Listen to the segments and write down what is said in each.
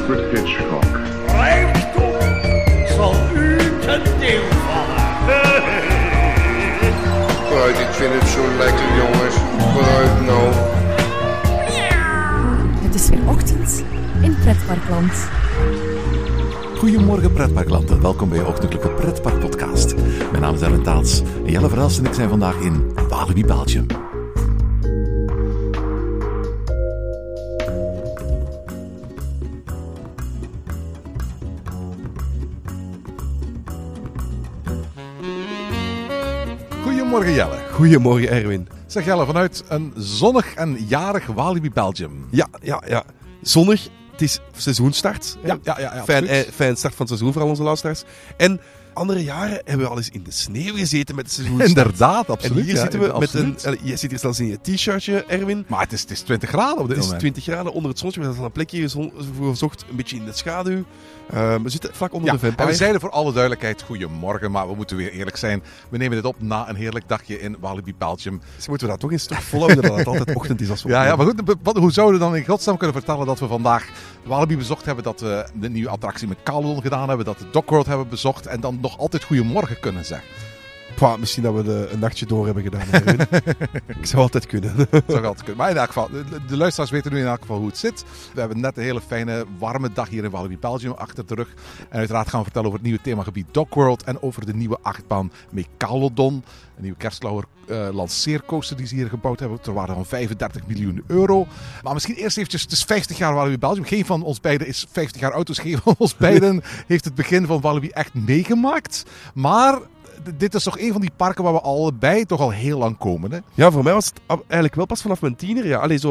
Alfred Hitchcock. Rijkdom zal u ten deel vallen. Vooruit, ik vind het zo lekker, jongens. Vooruit nou. Het is weer ochtend in Pretparkland. Goedemorgen pretparklanten, welkom bij je ochtendelijke pretparkpodcast. Mijn naam is Erwin Taats en Jelle Verhelst en ik zijn vandaag in Walibi, Belgium. Goedemorgen Jelle. Goedemorgen Erwin. Zeg Jelle, vanuit een zonnig en jarig Walibi, Belgium. Ja. Zonnig. Het is seizoenstart. Ja, Fijn start van het seizoen voor al onze luisteraars. En andere jaren hebben we al eens in de sneeuw gezeten met het seizoen. Inderdaad, absoluut. En hier zitten we absoluut. met een... Je zit hier zelfs in je t-shirtje, Erwin. Maar het is 20 graden op dit Het is moment. 20 graden onder het zonnetje. We hebben al een plekje voor gezocht, een beetje in de schaduw. We zitten vlak onder de En Vampire. we zeiden voor alle duidelijkheid goedemorgen, maar we moeten weer eerlijk zijn. We nemen dit op na een heerlijk dagje in Walibi, Belgium. Dus moeten we dat toch eens toch volhouden dat het altijd ochtend is als we Ja, maar goed, hoe zouden we dan in godsnaam kunnen vertellen dat we vandaag Walibi bezocht hebben, dat we de nieuwe attractie met Calodon gedaan hebben, dat we Dock World hebben bezocht en dan nog altijd goedemorgen kunnen zeggen. Pwa, misschien dat we een nachtje door hebben gedaan, Erwin. Ik zou altijd kunnen. Dat zou altijd kunnen. Maar in elk geval, de luisteraars weten nu in elk geval hoe het zit. We hebben net een hele fijne, warme dag hier in Walibi, Belgium achter de rug. En uiteraard gaan we vertellen over het nieuwe themagebied Dock World en over de nieuwe achtbaan Megalodon. Een nieuwe kerstlauwer lanceercoaster die ze hier gebouwd hebben. Ter waarde van 35 miljoen euro. Maar misschien eerst eventjes, het is 50 jaar Walibi Belgium. Geen van ons beiden is 50 jaar oud, dus geen van ons beiden heeft het begin van Walibi echt meegemaakt. Maar dit is toch een van die parken waar we allebei toch al heel lang komen, hè? Ja, voor mij was het eigenlijk wel pas vanaf mijn tiener. Ja. Allee,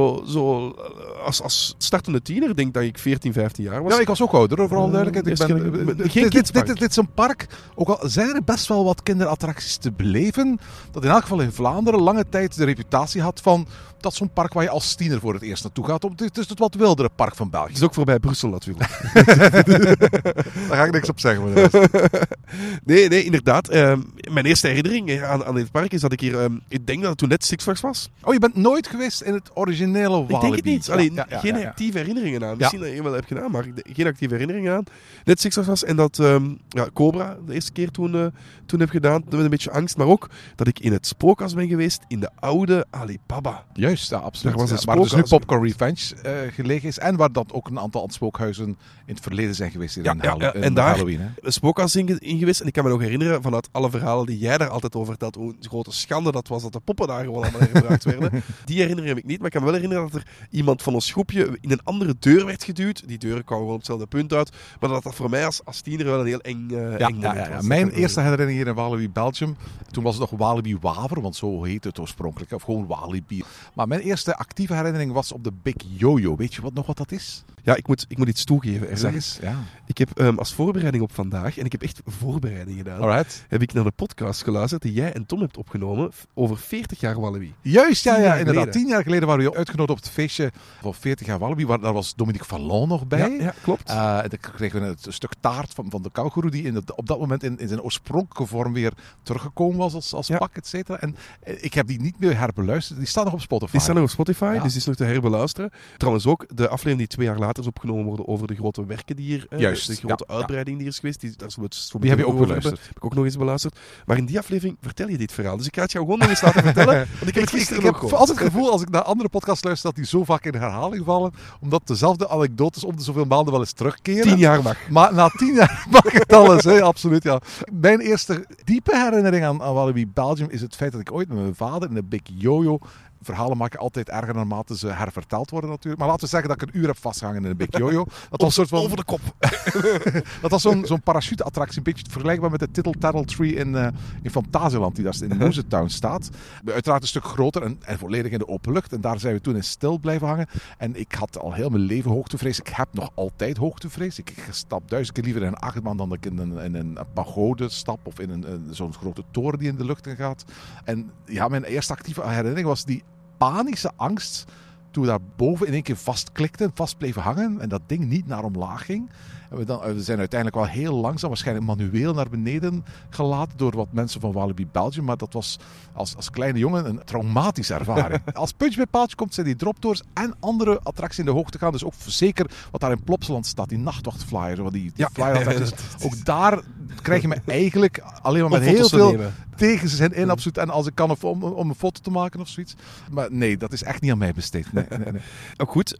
als startende tiener, denk dat ik 14, 15 jaar was. Ja, ik was ook ouder, voor alle duidelijkheid. Dit is een park, ook al zijn er best wel wat kinderattracties te beleven, dat in elk geval in Vlaanderen lange tijd de reputatie had van dat zo'n park waar je als tiener voor het eerst naartoe gaat. Het is het wat wildere park van België. Het is ook voorbij Brussel natuurlijk. Daar ga ik niks op zeggen. Nee, inderdaad. Mijn eerste herinnering aan dit park is dat ik hier... ik denk dat het toen net Six Flags was. Oh, je bent nooit geweest in het originele Walibi? Ik denk het niet. Alleen geen ja. actieve herinneringen aan. Misschien dat je wel hebt gedaan, maar geen actieve herinneringen aan. Net Six Flags was en dat Cobra de eerste keer toen heb gedaan. Met een beetje angst. Maar ook dat ik in het spookhuis ben geweest in de oude Alibaba. Juist, ja, absoluut. Daar was waar dus nu Popcorn Revenge gelegen is. En waar dat ook een aantal spookhuizen in het verleden zijn geweest. In en daar Halloween. Hè? Een spookhuis in geweest. En ik kan me nog herinneren vanuit alle verhalen die jij daar altijd over vertelt, hoe grote schande dat was dat de poppen daar gewoon allemaal gebruikt werden. Die herinnering heb ik niet, maar ik kan me wel herinneren dat er iemand van ons groepje in een andere deur werd geduwd. Die deuren kwamen gewoon op hetzelfde punt uit. Maar dat voor mij als tiener wel een heel eng moment was. Mijn eerste herinnering hier in Walibi Belgium, toen was het nog Walibi Waver, want zo heette het oorspronkelijk. Of gewoon Walibi. Maar mijn eerste actieve herinnering was op de Big Yo-Yo. Weet je nog wat dat is? Ja, ik moet iets toegeven. Zeg eens. Ja. Ik heb als voorbereiding op vandaag, en ik heb echt voorbereiding gedaan, Alright. heb ik naar de podcast geluisterd die jij en Tom hebt opgenomen over 40 jaar Walibi. Juist, ja, inderdaad. geleden. 10 jaar geleden waren we uitgenodigd op het feestje van 40 jaar Walibi. Daar was Dominique Vallon nog bij. Ja, klopt. Dan kregen we een stuk taart van de kauwgoeroe die op dat moment in zijn oorspronkelijke vorm weer teruggekomen was als pak, et cetera. En ik heb die niet meer herbeluisterd. Die staan nog op Spotify. Die staan nog op Spotify, Ja. dus die is nog te herbeluisteren. Trouwens ook de aflevering die 2 jaar later is opgenomen worden over de grote werken die hier... Juist, de grote uitbreiding die er is geweest. Die heb je ook beluisterd. Heb ik ook nog eens beluisterd. Maar in die aflevering vertel je dit verhaal. Dus ik ga het jou gewoon nog eens laten vertellen. Want ik heb het Ik heb altijd het gevoel, als ik naar andere podcasts luister, dat die zo vaak in herhaling vallen. Omdat dezelfde anekdotes om de zoveel maanden wel eens terugkeren. 10 jaar mag. Maar na 10 jaar mag het alles, hè? Absoluut, ja. Mijn eerste diepe herinnering aan Walibi Belgium is het feit dat ik ooit met mijn vader in de Big Yo-Yo... Verhalen maken altijd erger naarmate ze herverteld worden natuurlijk. Maar laten we zeggen dat ik een uur heb vastgehangen in een Big Yo-Yo. Dat was een soort van... Over de kop. Dat was zo'n parachuteattractie. Een beetje vergelijkbaar met de Tittle Tattle Tree in Fantasieland. Die daar in Moosetown staat. Uiteraard een stuk groter en volledig in de open lucht. En daar zijn we toen in stil blijven hangen. En ik had al heel mijn leven hoogtevrees. Ik heb nog altijd hoogtevrees. Ik stap 1000 keer liever in een achtbaan dan dat ik in een pagode stap. Of in zo'n grote toren die in de lucht in gaat. En ja, mijn eerste actieve herinnering was die panische angst toen we daar boven in één keer vastklikten, vast bleven hangen en dat ding niet naar omlaag ging. En we zijn uiteindelijk wel heel langzaam, waarschijnlijk manueel naar beneden gelaten door wat mensen van Walibi Belgium. Maar dat was als kleine jongen een traumatische ervaring. Als Puntje bij Paaltje komt, zijn die dropdoors en andere attracties in de hoogte gaan. Dus ook zeker wat daar in Plopsaland staat, die nachtwachtflyer. Die flyer-attracties. Ook daar krijg je me eigenlijk alleen maar met heel veel tegenzin in. Absoluut. En als ik kan om een foto te maken of zoiets. Maar nee, dat is echt niet aan mij besteed. Nee. Ook goed.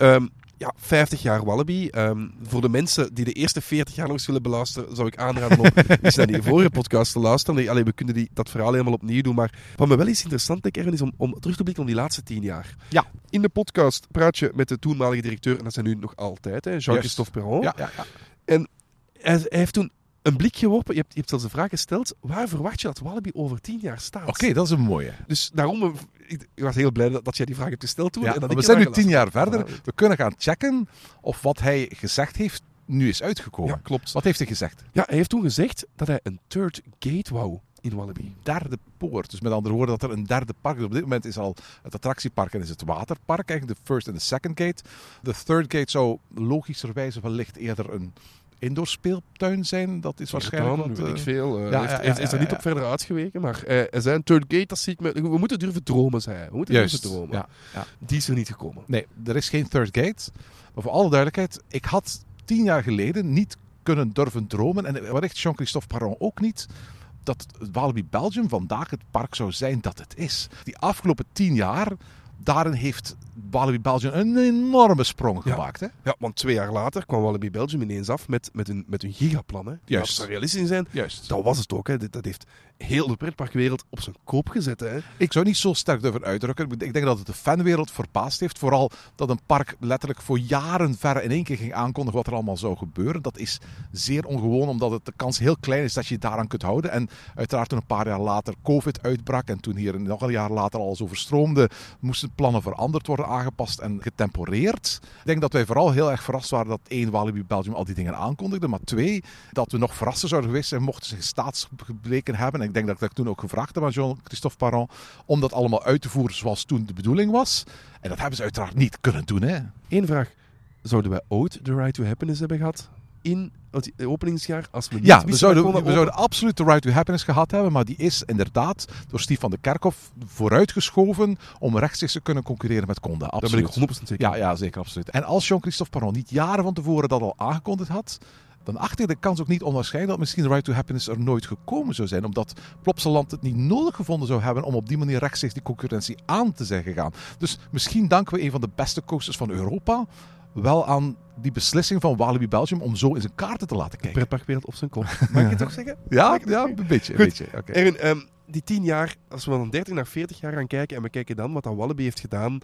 50 jaar Walibi. Voor de mensen die de eerste 40 jaar nog eens willen beluisteren, zou ik aanraden om eens naar die vorige podcast te luisteren. We kunnen dat verhaal helemaal opnieuw doen. Maar wat me wel eens interessant lijkt, Erwin, is om terug te blikken op die laatste 10 jaar. Ja. In de podcast praat je met de toenmalige directeur, en dat zijn nu nog altijd, Jean-Christophe Perron. Ja. En hij heeft toen een blik geworpen. Je hebt zelfs de vraag gesteld, waar verwacht je dat Walibi over 10 jaar staat? Oké, dat is een mooie. Dus daarom, ik was heel blij dat jij die vraag hebt gesteld toen. Ja, en dat we zijn nu 10 jaar verder. We kunnen gaan checken of wat hij gezegd heeft nu is uitgekomen. Ja, klopt. Wat heeft hij gezegd? Ja, hij heeft toen gezegd dat hij een third gate wou in Walibi. Derde poort. Dus met andere woorden dat er een derde park is. Op dit moment is al het attractiepark en is het waterpark. Eigenlijk de first en de second gate. De third gate zou logischerwijze wellicht eerder een indoor speeltuin zijn. Dat is waarschijnlijk weet ik veel. Is er niet op verder uitgeweken. Maar hij zei een third gate, dat zie ik we moeten durven dromen, zei hij. We moeten durven dromen. Ja. Die is er niet gekomen. Nee, er is geen third gate. Maar voor alle duidelijkheid, ik had 10 jaar geleden niet kunnen durven dromen. En wellicht Jean-Christophe Perron ook niet. Dat Walibi Belgium vandaag het park zou zijn dat het is. Die afgelopen 10 jaar, daarin heeft Walibi Belgium een enorme sprong gemaakt. Hè? Ja, want 2 jaar later kwam Walibi Belgium ineens af met een gigaplan. Hè. Juist. Als we realistisch zijn, dat was het ook. Hè. Dat heeft heel de pretparkwereld op zijn koop gezet. Hè. Ik zou niet zo sterk durven uitdrukken. Ik denk dat het de fanwereld verbaasd heeft. Vooral dat een park letterlijk voor jaren ver in één keer ging aankondigen wat er allemaal zou gebeuren. Dat is zeer ongewoon, omdat de kans heel klein is dat je je daaraan kunt houden. En uiteraard toen een paar jaar later COVID uitbrak en toen hier nog een jaar later alles overstroomde, moesten plannen veranderd worden, aangepast en getemporeerd. Ik denk dat wij vooral heel erg verrast waren dat 1, Walibi Belgium al die dingen aankondigde, maar 2, dat we nog verraster zouden geweest zijn mochten ze staatsgebleken hebben. En ik denk dat ik dat toen ook gevraagd heb aan Jean-Christophe Perron om dat allemaal uit te voeren zoals toen de bedoeling was. En dat hebben ze uiteraard niet kunnen doen. Hè. Eén vraag. Zouden wij ooit The Ride to Happiness hebben gehad in het openingsjaar? Als we niet we zouden absoluut The Ride to Happiness gehad hebben, maar die is inderdaad door Steve van de Kerkhof vooruitgeschoven om rechtstreeks te kunnen concurreren met Conda. Absoluut. Daar ben ik 100% zeker. Ja, zeker, absoluut. En als Jean-Christophe Perron niet jaren van tevoren dat al aangekondigd had, dan acht ik de kans ook niet onwaarschijnlijk dat misschien The Ride to Happiness er nooit gekomen zou zijn. Omdat Plopsaland het niet nodig gevonden zou hebben om op die manier rechtstreeks die concurrentie aan te zijn gegaan. Dus misschien danken we een van de beste coasters van Europa wel aan die beslissing van Walibi Belgium om zo in zijn kaarten te laten kijken. Pretparkwereld op zijn kop. Mag ik het toch zeggen? Ja, een beetje. Okay. Erwin, die 10 jaar, als we van 30 naar 40 jaar gaan kijken en we kijken dan wat dat Walibi heeft gedaan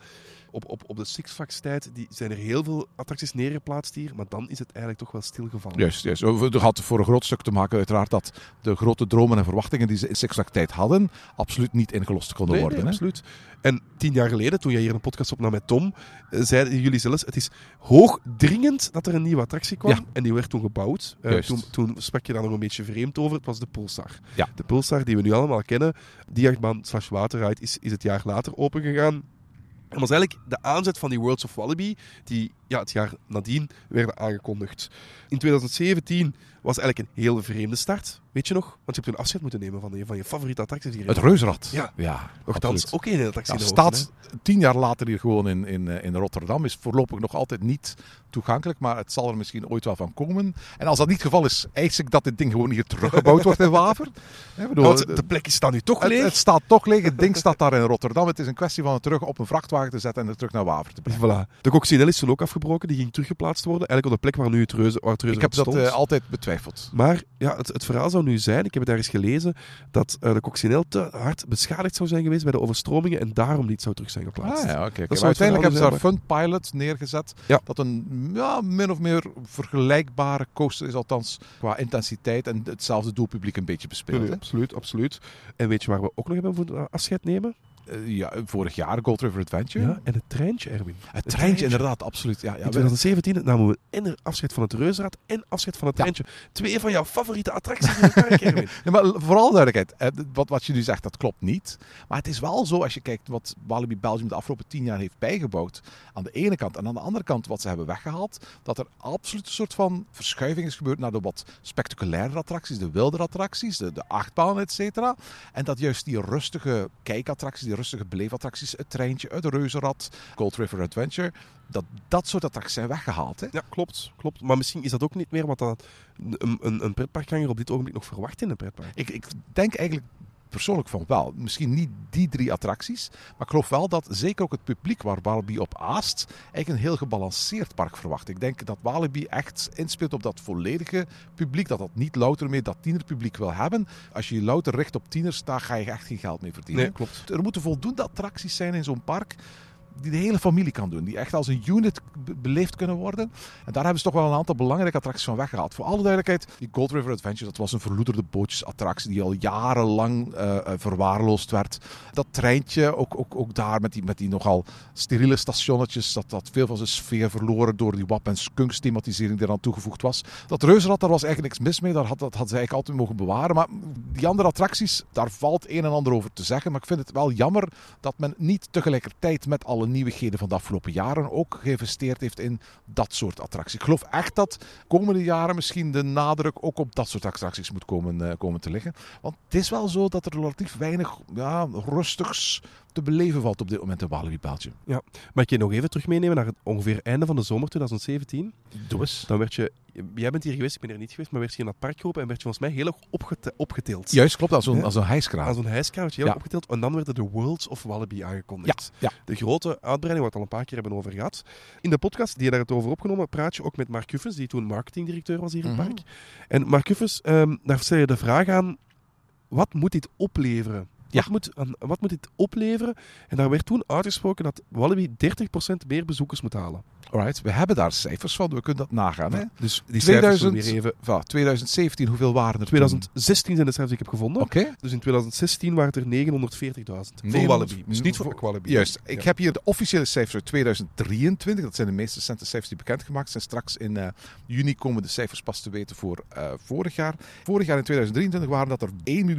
op de Six Flags tijd, zijn er heel veel attracties neergeplaatst hier, maar dan is het eigenlijk toch wel stilgevallen. Juist. Het had voor een groot stuk te maken uiteraard dat de grote dromen en verwachtingen die ze in Six Flags tijd hadden, absoluut niet ingelost konden worden. Nee, hè? Absoluut. En 10 jaar geleden, toen jij hier een podcast opnam met Tom, zeiden jullie zelfs, het is hoogdringend dat er een nieuwe attractie kwam. Ja. En die werd toen gebouwd. Toen sprak je daar nog een beetje vreemd over. Het was de Pulsar. Ja. De Pulsar die we nu allemaal kennen, die achtbaan / waterride is het jaar later opengegaan. En was eigenlijk de aanzet van die Worlds of Walibi, die het jaar nadien werden aangekondigd. In 2017 was eigenlijk een heel vreemde start. Weet je nog? Want je hebt een afscheid moeten nemen van je favoriete attracties hier. Het Reuzenrad. Ja. Nochtans ook één attractie. Ja, staat 10 jaar later hier gewoon in Rotterdam. Is voorlopig nog altijd niet toegankelijk, maar het zal er misschien ooit wel van komen. En als dat niet het geval is, eis ik dat dit ding gewoon hier teruggebouwd wordt in Waver. De plekjes staan nu toch leeg. Het staat toch leeg. Het ding staat daar in Rotterdam. Het is een kwestie van het terug op een vrachtwagen te zetten en het terug naar Waver te brengen. Voilà. De Coccinelle is toen ook afgebroken. Die ging teruggeplaatst worden. Eigenlijk op de plek waar nu het Reuzenrad stond. Ik heb dat altijd betwijfeld. Maar ja, het verhaal zou nu zijn, ik heb het daar eens gelezen, dat de Coccinelle te hard beschadigd zou zijn geweest bij de overstromingen en daarom niet zou terug zijn geplaatst. Okay. Maar uiteindelijk hebben ze daar Fun Pilot neergezet. Ja. Dat een min of meer vergelijkbare coaster is, althans qua intensiteit en hetzelfde doelpubliek een beetje bespeelt. Nee, absoluut. En weet je waar we ook nog hebben voor afscheid nemen? Vorig jaar, Gold River Adventure. Ja, en het treintje, Erwin. Het treintje, inderdaad, absoluut. Ja, In 2017 namen we en afscheid van het reuzenrad en afscheid van het treintje. 2 van jouw favoriete attracties in het park, Erwin. Ja, maar vooral duidelijkheid, wat je nu zegt, dat klopt niet. Maar het is wel zo, als je kijkt wat Walibi Belgium de afgelopen 10 jaar heeft bijgebouwd, aan de ene kant, en aan de andere kant wat ze hebben weggehaald, dat er absoluut een soort van verschuiving is gebeurd naar de wat spectaculaire attracties, de wilde attracties, de achtbaan, et cetera. En dat juist die rustige kijkattracties, die rustige beleefattracties, het treintje, het reuzenrad, Gold River Adventure, dat soort attracties zijn weggehaald. Hè? Ja, klopt. Maar misschien is dat ook niet meer wat een pretparkganger op dit ogenblik nog verwacht in een pretpark. Ik denk eigenlijk persoonlijk van wel. Misschien niet die 3 attracties, maar ik geloof wel dat zeker ook het publiek waar Walibi op aast eigenlijk een heel gebalanceerd park verwacht. Ik denk dat Walibi echt inspeelt op dat volledige publiek, dat niet louter meer dat tienerpubliek wil hebben. Als je je louter richt op tieners, daar ga je echt geen geld mee verdienen. Nee, klopt. Er moeten voldoende attracties zijn in zo'n park die de hele familie kan doen. Die echt als een unit beleefd kunnen worden. En daar hebben ze toch wel een aantal belangrijke attracties van weggehaald. Voor alle duidelijkheid, die Gold River Adventure, dat was een verloederde bootjesattractie die al jarenlang verwaarloosd werd. Dat treintje, ook daar met die nogal steriele stationnetjes, dat veel van zijn sfeer verloren door die WAP en Skunks thematisering die eraan toegevoegd was. Dat reuzenrad, daar was eigenlijk niks mis mee. Dat hadden ze eigenlijk altijd mogen bewaren. Maar die andere attracties, daar valt een en ander over te zeggen. Maar ik vind het wel jammer dat men niet tegelijkertijd met alle nieuwigheden van de afgelopen jaren ook geïnvesteerd heeft in dat soort attracties. Ik geloof echt dat komende jaren misschien de nadruk ook op dat soort attracties moet komen te liggen. Want het is wel zo dat er relatief weinig rustigs te beleven valt op dit moment in Walibi Belgium. Ja, maar ik je nog even terug meenemen naar het ongeveer einde van de zomer 2017. Doe eens. Dan werd jij bent hier geweest, ik ben er niet geweest, maar werd je in dat park geroepen en werd je volgens mij heel erg opgetild. Juist, klopt, als zo'n hijskraan. Als een hijskraan werd je heel erg opgetild en dan werden de Worlds of Walibi aangekondigd. Ja. De grote uitbreiding, waar we het al een paar keer hebben over gehad. In de podcast die je daar het over opgenomen, praat je ook met Mark Huffes, die toen marketingdirecteur was hier in het park. En Mark Huffes, daar stel je de vraag aan, wat moet dit opleveren? Ja. Wat moet dit opleveren? En daar werd toen uitgesproken dat Walibi 30% meer bezoekers moet halen. Alright, we hebben daar cijfers van, we kunnen dat nagaan. Hè? Dus die cijfers weer even... 2017, hoeveel waren er 2016 zijn de cijfers die ik heb gevonden. Oké. Dus in 2016 waren het er 940.000. Voor Walibi. Dus niet voor Walibi. Juist. Ik heb hier de officiële cijfers uit 2023. Dat zijn de meest recente cijfers die bekendgemaakt zijn. Straks in juni komen de cijfers pas te weten voor vorig jaar. Vorig jaar in 2023 waren dat er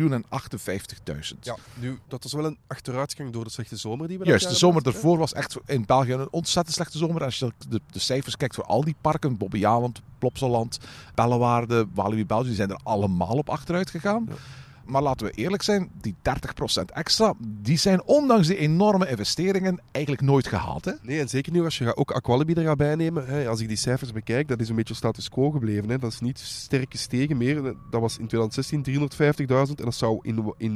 1.058.000. Ja, nu, dat was wel een achteruitgang door de slechte zomer die we Juist, de zomer ervoor was echt in België een ontzettend slechte zomer. Als je de cijfers kijkt voor al die parken, Bobbejaanland, Plopsaland, Bellewaarde, Walibi Belgium, die zijn er allemaal op achteruit gegaan. Ja. Maar laten we eerlijk zijn, die 30% extra, die zijn ondanks die enorme investeringen eigenlijk nooit gehaald. Hè? Nee, en zeker nu als je ook Aqualibi er gaat bijnemen. Hè, als ik die cijfers bekijk, dat is een beetje status quo gebleven. Hè. Dat is niet sterk gestegen meer. Dat was in 2016 350.000 en dat zou in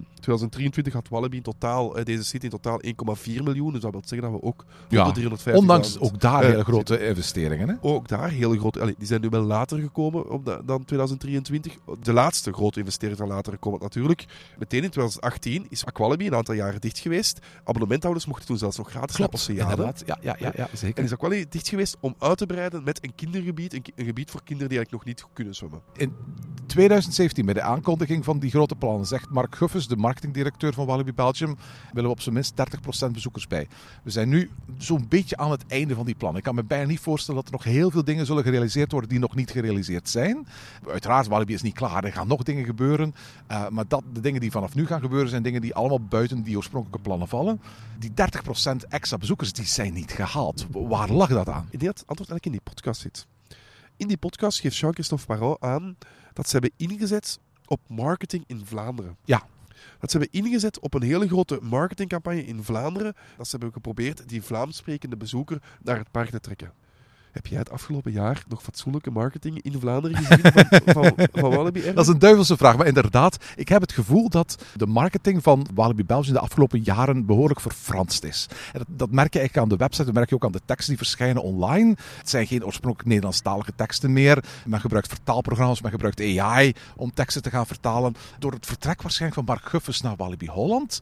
2023 had Walibi in totaal, deze city in totaal 1,4 miljoen. Dus dat wil zeggen dat we ook op de 350.000... Ondanks ook daar hele grote investeringen. Hè? Ook daar hele grote... die zijn nu wel later gekomen dan 2023. De laatste grote investering van later komt natuurlijk. Meteen in 2018 is Aqualibi een aantal jaren dicht geweest. Abonnementhouders mochten toen zelfs nog gratis naar Oceanen. Ja, zeker. En is Aqualibi dicht geweest om uit te breiden met een kindergebied. Een gebied voor kinderen die eigenlijk nog niet kunnen zwemmen. In 2017, bij de aankondiging van die grote plannen, zegt Mark Huffes, de marketingdirecteur van Walibi Belgium, willen we op zijn minst 30% bezoekers bij. We zijn nu zo'n beetje aan het einde van die plannen. Ik kan me bijna niet voorstellen dat er nog heel veel dingen zullen gerealiseerd worden die nog niet gerealiseerd zijn. Uiteraard, Walibi is niet klaar. Er gaan nog dingen gebeuren. Maar de dingen die vanaf nu gaan gebeuren zijn dingen die allemaal buiten die oorspronkelijke plannen vallen. Die 30% extra bezoekers, die zijn niet gehaald. Waar lag dat aan? Ik denk dat het antwoord eigenlijk in die podcast zit. In die podcast geeft Jean-Christophe Parot aan dat ze hebben ingezet op marketing in Vlaanderen. Ja. Dat ze hebben ingezet op een hele grote marketingcampagne in Vlaanderen. Dat ze hebben geprobeerd die Vlaams sprekende bezoeker naar het park te trekken. Heb jij het afgelopen jaar nog fatsoenlijke marketing in Vlaanderen gezien van Walibi? Dat is een duivelse vraag, maar inderdaad, ik heb het gevoel dat de marketing van Walibi Belgium de afgelopen jaren behoorlijk verfranst is. En dat merk je eigenlijk aan de website, dat merk je ook aan de teksten die verschijnen online. Het zijn geen oorspronkelijk Nederlandstalige teksten meer. Men gebruikt vertaalprogramma's, men gebruikt AI om teksten te gaan vertalen. Door het vertrek waarschijnlijk van Mark Huffes naar Walibi Holland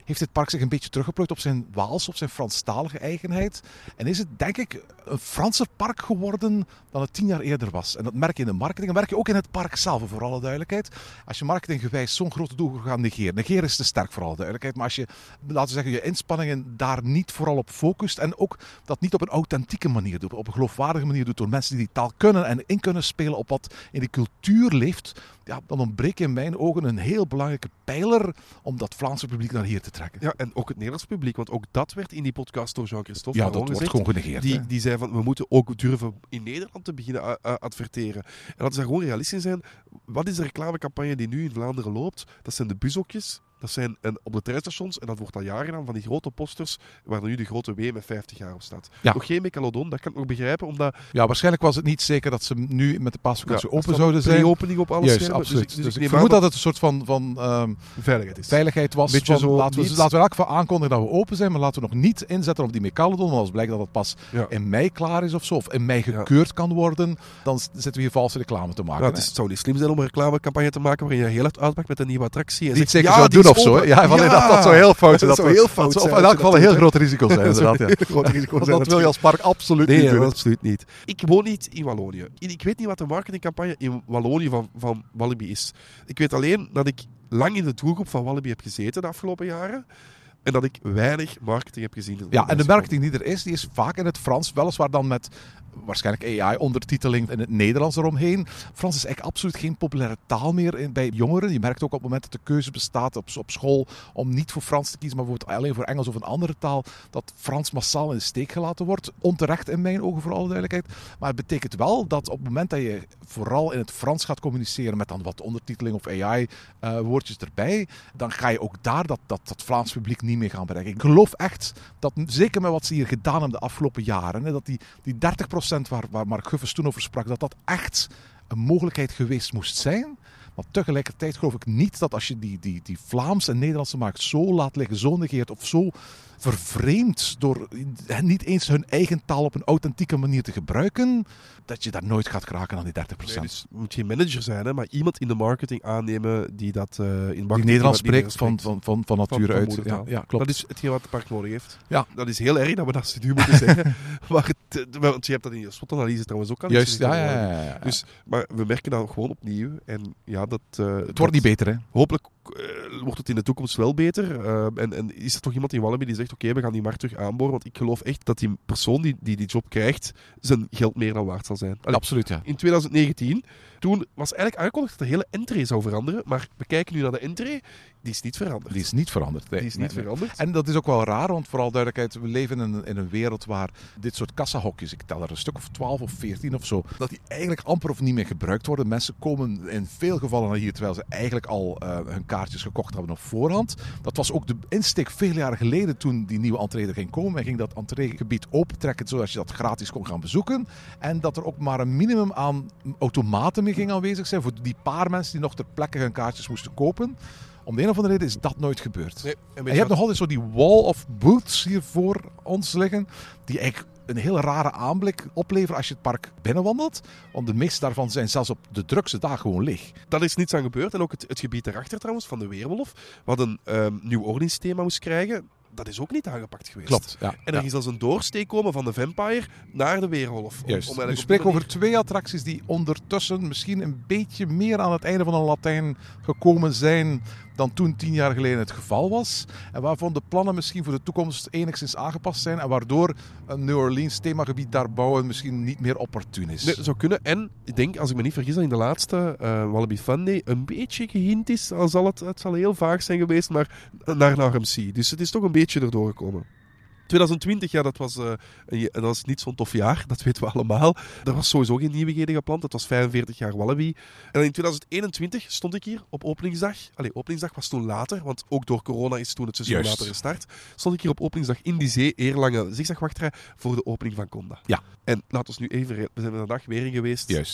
heeft dit park zich een beetje teruggeplooid op zijn Waals, op zijn Franstalige eigenheid. En is het, denk ik, een Franser park geworden dan het 10 jaar eerder was. En dat merk je in de marketing. Dat merk je ook in het park zelf, voor alle duidelijkheid. Als je marketinggewijs zo'n grote doelgroep gaat negeren. Negeren is te sterk, voor alle duidelijkheid. Maar als je, laten we zeggen, je inspanningen daar niet vooral op focust. En ook dat niet op een authentieke manier doet. Op een geloofwaardige manier doet door mensen die die taal kunnen en in kunnen spelen op wat in de cultuur leeft. Ja, dan ontbreekt in mijn ogen een heel belangrijke pijler om dat Vlaamse publiek naar hier te trekken. Ja, en ook het Nederlands publiek, want ook dat werd in die podcast door Jean-Christophe Ja, Baron dat wordt gezegd. gewoon genegeerd. Die zei van, we moeten ook durven in Nederland te beginnen adverteren. En dat is daar gewoon realistisch zijn. Wat is de reclamecampagne die nu in Vlaanderen loopt? Dat zijn de bushokjes. Dat zijn op de treinstations, en dat wordt al jaren gedaan, van die grote posters waar nu de grote W met 50 jaar op staat. Ja. Nog geen Megalodon, dat kan ik nog begrijpen, omdat... Ja, waarschijnlijk was het niet zeker dat ze nu met de paasvakantie open zouden zijn. Pre-opening op alles. Juist, schermen. absoluut. Dus ik neem vermoed aan dat het een soort van veiligheid is. was. Beetje Van, zo laten we niet- in elk geval aankondigen dat we open zijn, maar laten we nog niet inzetten op die Megalodon. Want als blijkt dat het pas in mei klaar is of zo, of in mei gekeurd kan worden, dan zitten we hier valse reclame te maken. Ja, het zou niet slim zijn om een reclamecampagne te maken waarin je heel hard uitpakt met een nieuwe attractie. En Die het zegt, zeker zou die doen is of zo. open. Hè? Ja, dat zou heel fout zijn. Dat zou heel fout dat zijn. zou in elk geval een heel groot risico zijn, Dat zou inderdaad. een heel groot risico zijn. Dat wil je als park absoluut niet Nee, doen. absoluut niet. Ik woon niet in Wallonië. Ik weet niet wat de marketingcampagne in Wallonië van Walibi is. Ik weet alleen dat ik lang in de doelgroep van Walibi heb gezeten de afgelopen jaren. En dat ik weinig marketing heb gezien. Ja, en de marketing die er is, die is vaak in het Frans. Weliswaar dan met waarschijnlijk AI-ondertiteling in het Nederlands eromheen. Frans is eigenlijk absoluut geen populaire taal meer bij jongeren. Je merkt ook op het moment dat de keuze bestaat op school om niet voor Frans te kiezen, maar bijvoorbeeld alleen voor Engels of een andere taal, dat Frans massaal in de steek gelaten wordt. Onterecht in mijn ogen, voor alle duidelijkheid. Maar het betekent wel dat op het moment dat je vooral in het Frans gaat communiceren met dan wat ondertiteling of AI-woordjes erbij, dan ga je ook daar dat Vlaams publiek niet meer gaan bereiken. Ik geloof echt dat, zeker met wat ze hier gedaan hebben de afgelopen jaren, hè, dat die 30% waar Mark Guffers toen over sprak, dat echt een mogelijkheid geweest moest zijn. Maar tegelijkertijd geloof ik niet dat als je die Vlaamse en Nederlandse markt zo laat liggen, zo negeert of zo vervreemd door niet eens hun eigen taal op een authentieke manier te gebruiken, dat je daar nooit gaat geraken aan die 30%. Nee, dus het moet geen manager zijn, hè, maar iemand in de marketing aannemen die dat in marketing... Die Nederlands spreekt van nature uit. moedertaal. Ja, klopt. Dat is hetgeen wat het park nodig heeft. Ja. Dat is heel erg dat we dat nu moeten zeggen. Maar want je hebt dat in je SWOT-analyse trouwens ook al. Juist, ja. Dus, maar we merken dat gewoon opnieuw. En ja, het wordt niet beter, hè? Hopelijk wordt het in de toekomst wel beter. En is er toch iemand in Walibi die zegt, oké, we gaan die markt terug aanboren. Want ik geloof echt dat die persoon die job krijgt, zijn geld meer dan waard zal zijn. Allee, absoluut, ja. In 2019, toen was eigenlijk aangekondigd dat de hele entree zou veranderen. Maar we kijken nu naar de entree, die is niet veranderd. Die is niet veranderd. Nee, Die is niet veranderd. En dat is ook wel raar, want vooral duidelijkheid, we leven in een wereld waar dit soort kassahokjes, ik tel er een stuk of 12 of 14 of zo, dat die eigenlijk amper of niet meer gebruikt worden. Mensen komen in veel gevallen naar hier, terwijl ze eigenlijk al hun kaartjes gekocht hebben op voorhand. Dat was ook de insteek veel jaren geleden toen die nieuwe entree er ging komen. Men ging dat entreegebied opentrekken, zodat je dat gratis kon gaan bezoeken. En dat er ook maar een minimum aan automaten mee ging aanwezig zijn voor die paar mensen die nog ter plekke hun kaartjes moesten kopen. Om de een of andere reden is dat nooit gebeurd. Nee, en je hebt nog altijd zo die wall of booths hier voor ons liggen, die eigenlijk een hele rare aanblik opleveren als je het park binnenwandelt. Want de meeste daarvan zijn zelfs op de drukste dagen gewoon leeg. Daar is niets aan gebeurd. En ook het gebied daarachter trouwens, van de Weerwolf, wat een nieuw ordeningsthema moest krijgen, dat is ook niet aangepakt geweest. Klopt, ja. En er is als een doorsteek komen van de Vampire naar de Weerwolf. Juist. We spreken over 2 attracties die ondertussen misschien een beetje meer aan het einde van een Latijn gekomen zijn dan toen 10 jaar geleden het geval was. En waarvan de plannen misschien voor de toekomst enigszins aangepast zijn. En waardoor een New Orleans themagebied daar bouwen misschien niet meer opportun is. Nee, dat zou kunnen. En ik denk, als ik me niet vergis, dat in de laatste Walibi Fun Day een beetje gehint is. Al zal het zal heel vaag zijn geweest, maar naar RMC. Dus het is toch een beetje erdoor gekomen. 2020, ja, dat was niet zo'n tof jaar, dat weten we allemaal. Er was sowieso geen nieuwigheden gepland, het was 45 jaar Walibi. En in 2021 stond ik hier op openingsdag. Openingsdag was toen later, want ook door corona is toen het seizoen later gestart. Stond ik hier op openingsdag in die zee, eerlange zigzagwachtrij voor de opening van Conda. Ja. En laten we nu even, we zijn er een dag weer in geweest. Juist.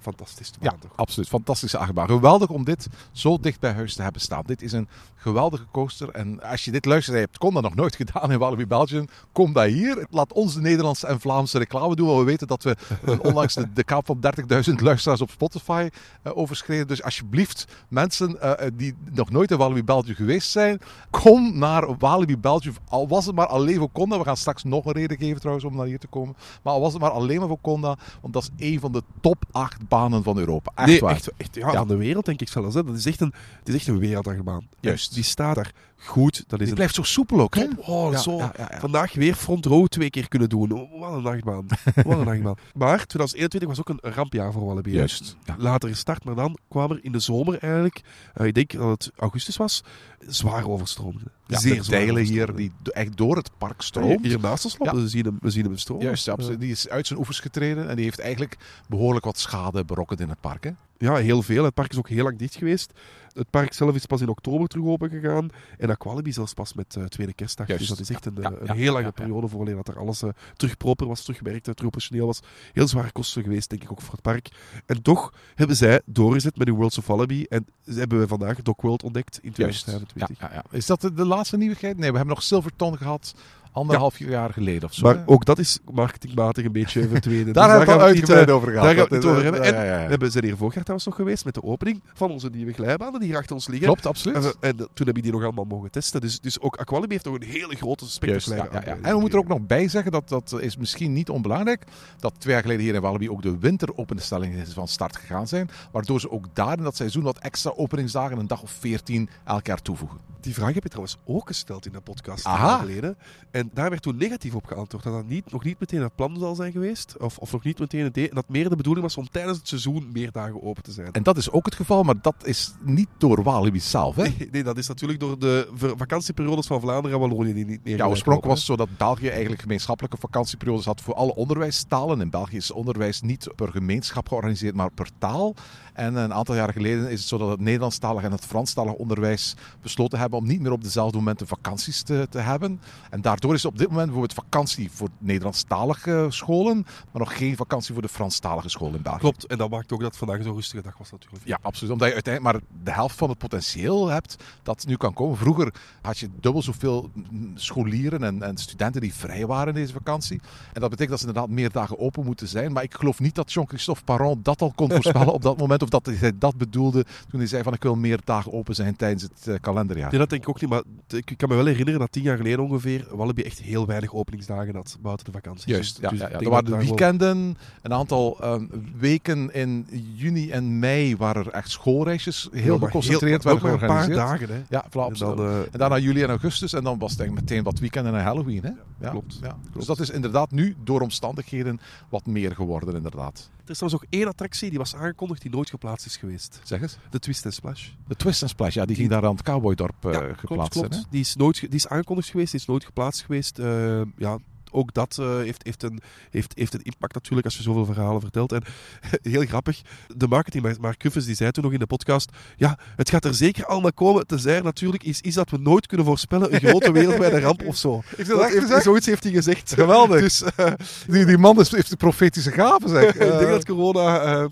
fantastisch te Ja, maken, toch? absoluut. Fantastische achtbaan. Geweldig om dit zo dicht bij huis te hebben staan. Dit is een geweldige coaster. En als je dit luistert en je hebt Conda nog nooit gedaan in Walibi Belgium, kom daar hier. Laat ons de Nederlandse en Vlaamse reclame doen. Want we weten dat we onlangs de kaap van 30.000 luisteraars op Spotify overschreden. Dus alsjeblieft, mensen die nog nooit in Walibi Belgium geweest zijn, kom naar Walibi Belgium. Al was het maar alleen voor Conda. We gaan straks nog een reden geven trouwens om naar hier te komen. Maar al was het maar alleen maar voor Conda. Want dat is een van de top 8 banen van Europa. Echt waar. Echt van de wereld denk ik zelfs. Hè. Het is echt een wereldachtbaan. Juist. Die staat daar goed. Dat is Die blijft zo soepel ook, hè? Oh, zo. Ja. Vandaag weer front row 2 keer kunnen doen. Oh, wat een achtbaan. Wat een achtbaan. Maar 2021 was ook een rampjaar voor Walibi. Juist. Ja. Later gestart, maar dan kwam er in de zomer eigenlijk, ik denk dat het augustus was, zwaar overstroomde. Ja, Zeer de zwaar deilen overstroomde. hier die echt door het park stroomt. Hier naast ons loopt, Ja. we zien hem stromen. Juist, ja, absoluut. Die is uit zijn oevers getreden en die heeft eigenlijk behoorlijk wat schade berokkend in het park. Hè? Ja, heel veel. Het park is ook heel lang dicht geweest. Het park zelf is pas in oktober terug open gegaan. En Aqualibi zelfs pas met tweede kerstdag. Juist. Dus dat is echt een Ja, heel lange ja. periode voor alleen dat er alles terug proper was, teruggewerkt, terug operationeel was. Heel zware kosten geweest, denk ik, ook voor het park. En toch hebben zij doorgezet met de Worlds of Walibi. En hebben we vandaag Dock World ontdekt in Juist. 2025. Ja. Is dat de laatste nieuwigheid? Nee, we hebben nog Silverton gehad 1,5 jaar geleden of zo. Maar hè? ook dat is marketingmatig een beetje verdwenen. Daar hebben we het al uitgebreid over gehad. Daar gaan we het Dat over is- hebben. En ja. we zijn hier vorig jaar trouwens nog geweest met de opening van onze nieuwe glijbanen die hier achter ons liggen. Klopt, absoluut. En toen hebben we die nog allemaal mogen testen. Dus ook Aqualibi heeft nog een hele grote Juist, spectaculaire ja. aanbieding. En we moeten er ook nog bij zeggen, dat is misschien niet onbelangrijk, dat 2 jaar geleden hier in Walibi ook de winteropeningsstellingen van start gegaan zijn, waardoor ze ook daar in dat seizoen wat extra openingsdagen, een dag of 14 elk jaar toevoegen. Die vraag heb je trouwens ook gesteld in de podcast Aha. 2 jaar geleden. En daar werd toen negatief op geantwoord. Dat nog niet meteen het plan zal zijn geweest. Of nog niet meteen het idee. En dat meer de bedoeling was om tijdens het seizoen meer dagen open te zijn. En dat is ook het geval, maar dat is niet door Walibi zelf. Hè? Nee, dat is natuurlijk door de vakantieperiodes van Vlaanderen en Wallonië die niet meer... Ja, oorspronkelijk was het zo dat België eigenlijk gemeenschappelijke vakantieperiodes had voor alle onderwijstalen. In België is onderwijs niet per gemeenschap georganiseerd, maar per taal. En een aantal jaren geleden is het zo dat het Nederlandstalig en het Franstalig onderwijs besloten hebben om niet meer op dezelfde momenten vakanties te hebben. En daardoor is op dit moment bijvoorbeeld vakantie voor Nederlandstalige scholen, maar nog geen vakantie voor de Franstalige scholen in België. Klopt, en dat maakt ook dat het vandaag zo'n rustige dag was natuurlijk. Ja, absoluut. Omdat je uiteindelijk maar de helft van het potentieel hebt dat nu kan komen. Vroeger had je dubbel zoveel scholieren en studenten die vrij waren in deze vakantie. En dat betekent dat ze inderdaad meer dagen open moeten zijn. Maar ik geloof niet dat Jean-Christophe Parent dat al kon voorspellen op dat moment. Of dat hij dat bedoelde toen hij zei van ik wil meer dagen open zijn tijdens het kalenderjaar. Nee, dat denk ik ook niet. Maar ik kan me wel herinneren dat 10 jaar geleden ongeveer Walibi echt heel weinig openingsdagen had buiten de vakantie. Juist, ja. Dus ik Er denk waren dat de daar weekenden, een aantal weken in juni en mei waar er echt schoolreisjes heel geconcentreerd werden maar een paar georganiseerd. dagen, hè. Ja, voilà, En dan, en daarna juli en augustus en dan was het eigenlijk meteen wat weekenden en Halloween. Hè? Ja, Klopt. Ja. Dus dat is inderdaad nu door omstandigheden wat meer geworden inderdaad. Er is trouwens ook één attractie die was aangekondigd die nooit geplaatst is geweest. Zeg eens. De Twist & Splash. De Twist & Splash, ja, die ging daar aan het Cowboydorp geplaatst klopt. zijn. Hè? Die is aangekondigd geweest, die is nooit geplaatst geweest. Ja, ook dat heeft een impact natuurlijk als je zoveel verhalen vertelt. En heel grappig, de marketing Mark Kuffes die zei toen nog in de podcast, ja, het gaat er zeker allemaal komen, tenzij er natuurlijk is dat we nooit kunnen voorspellen, een grote wereldwijde ramp of zo. Zoiets heeft hij gezegd. Geweldig. Dus Die man heeft de profetische gaven, zeg. ik denk dat corona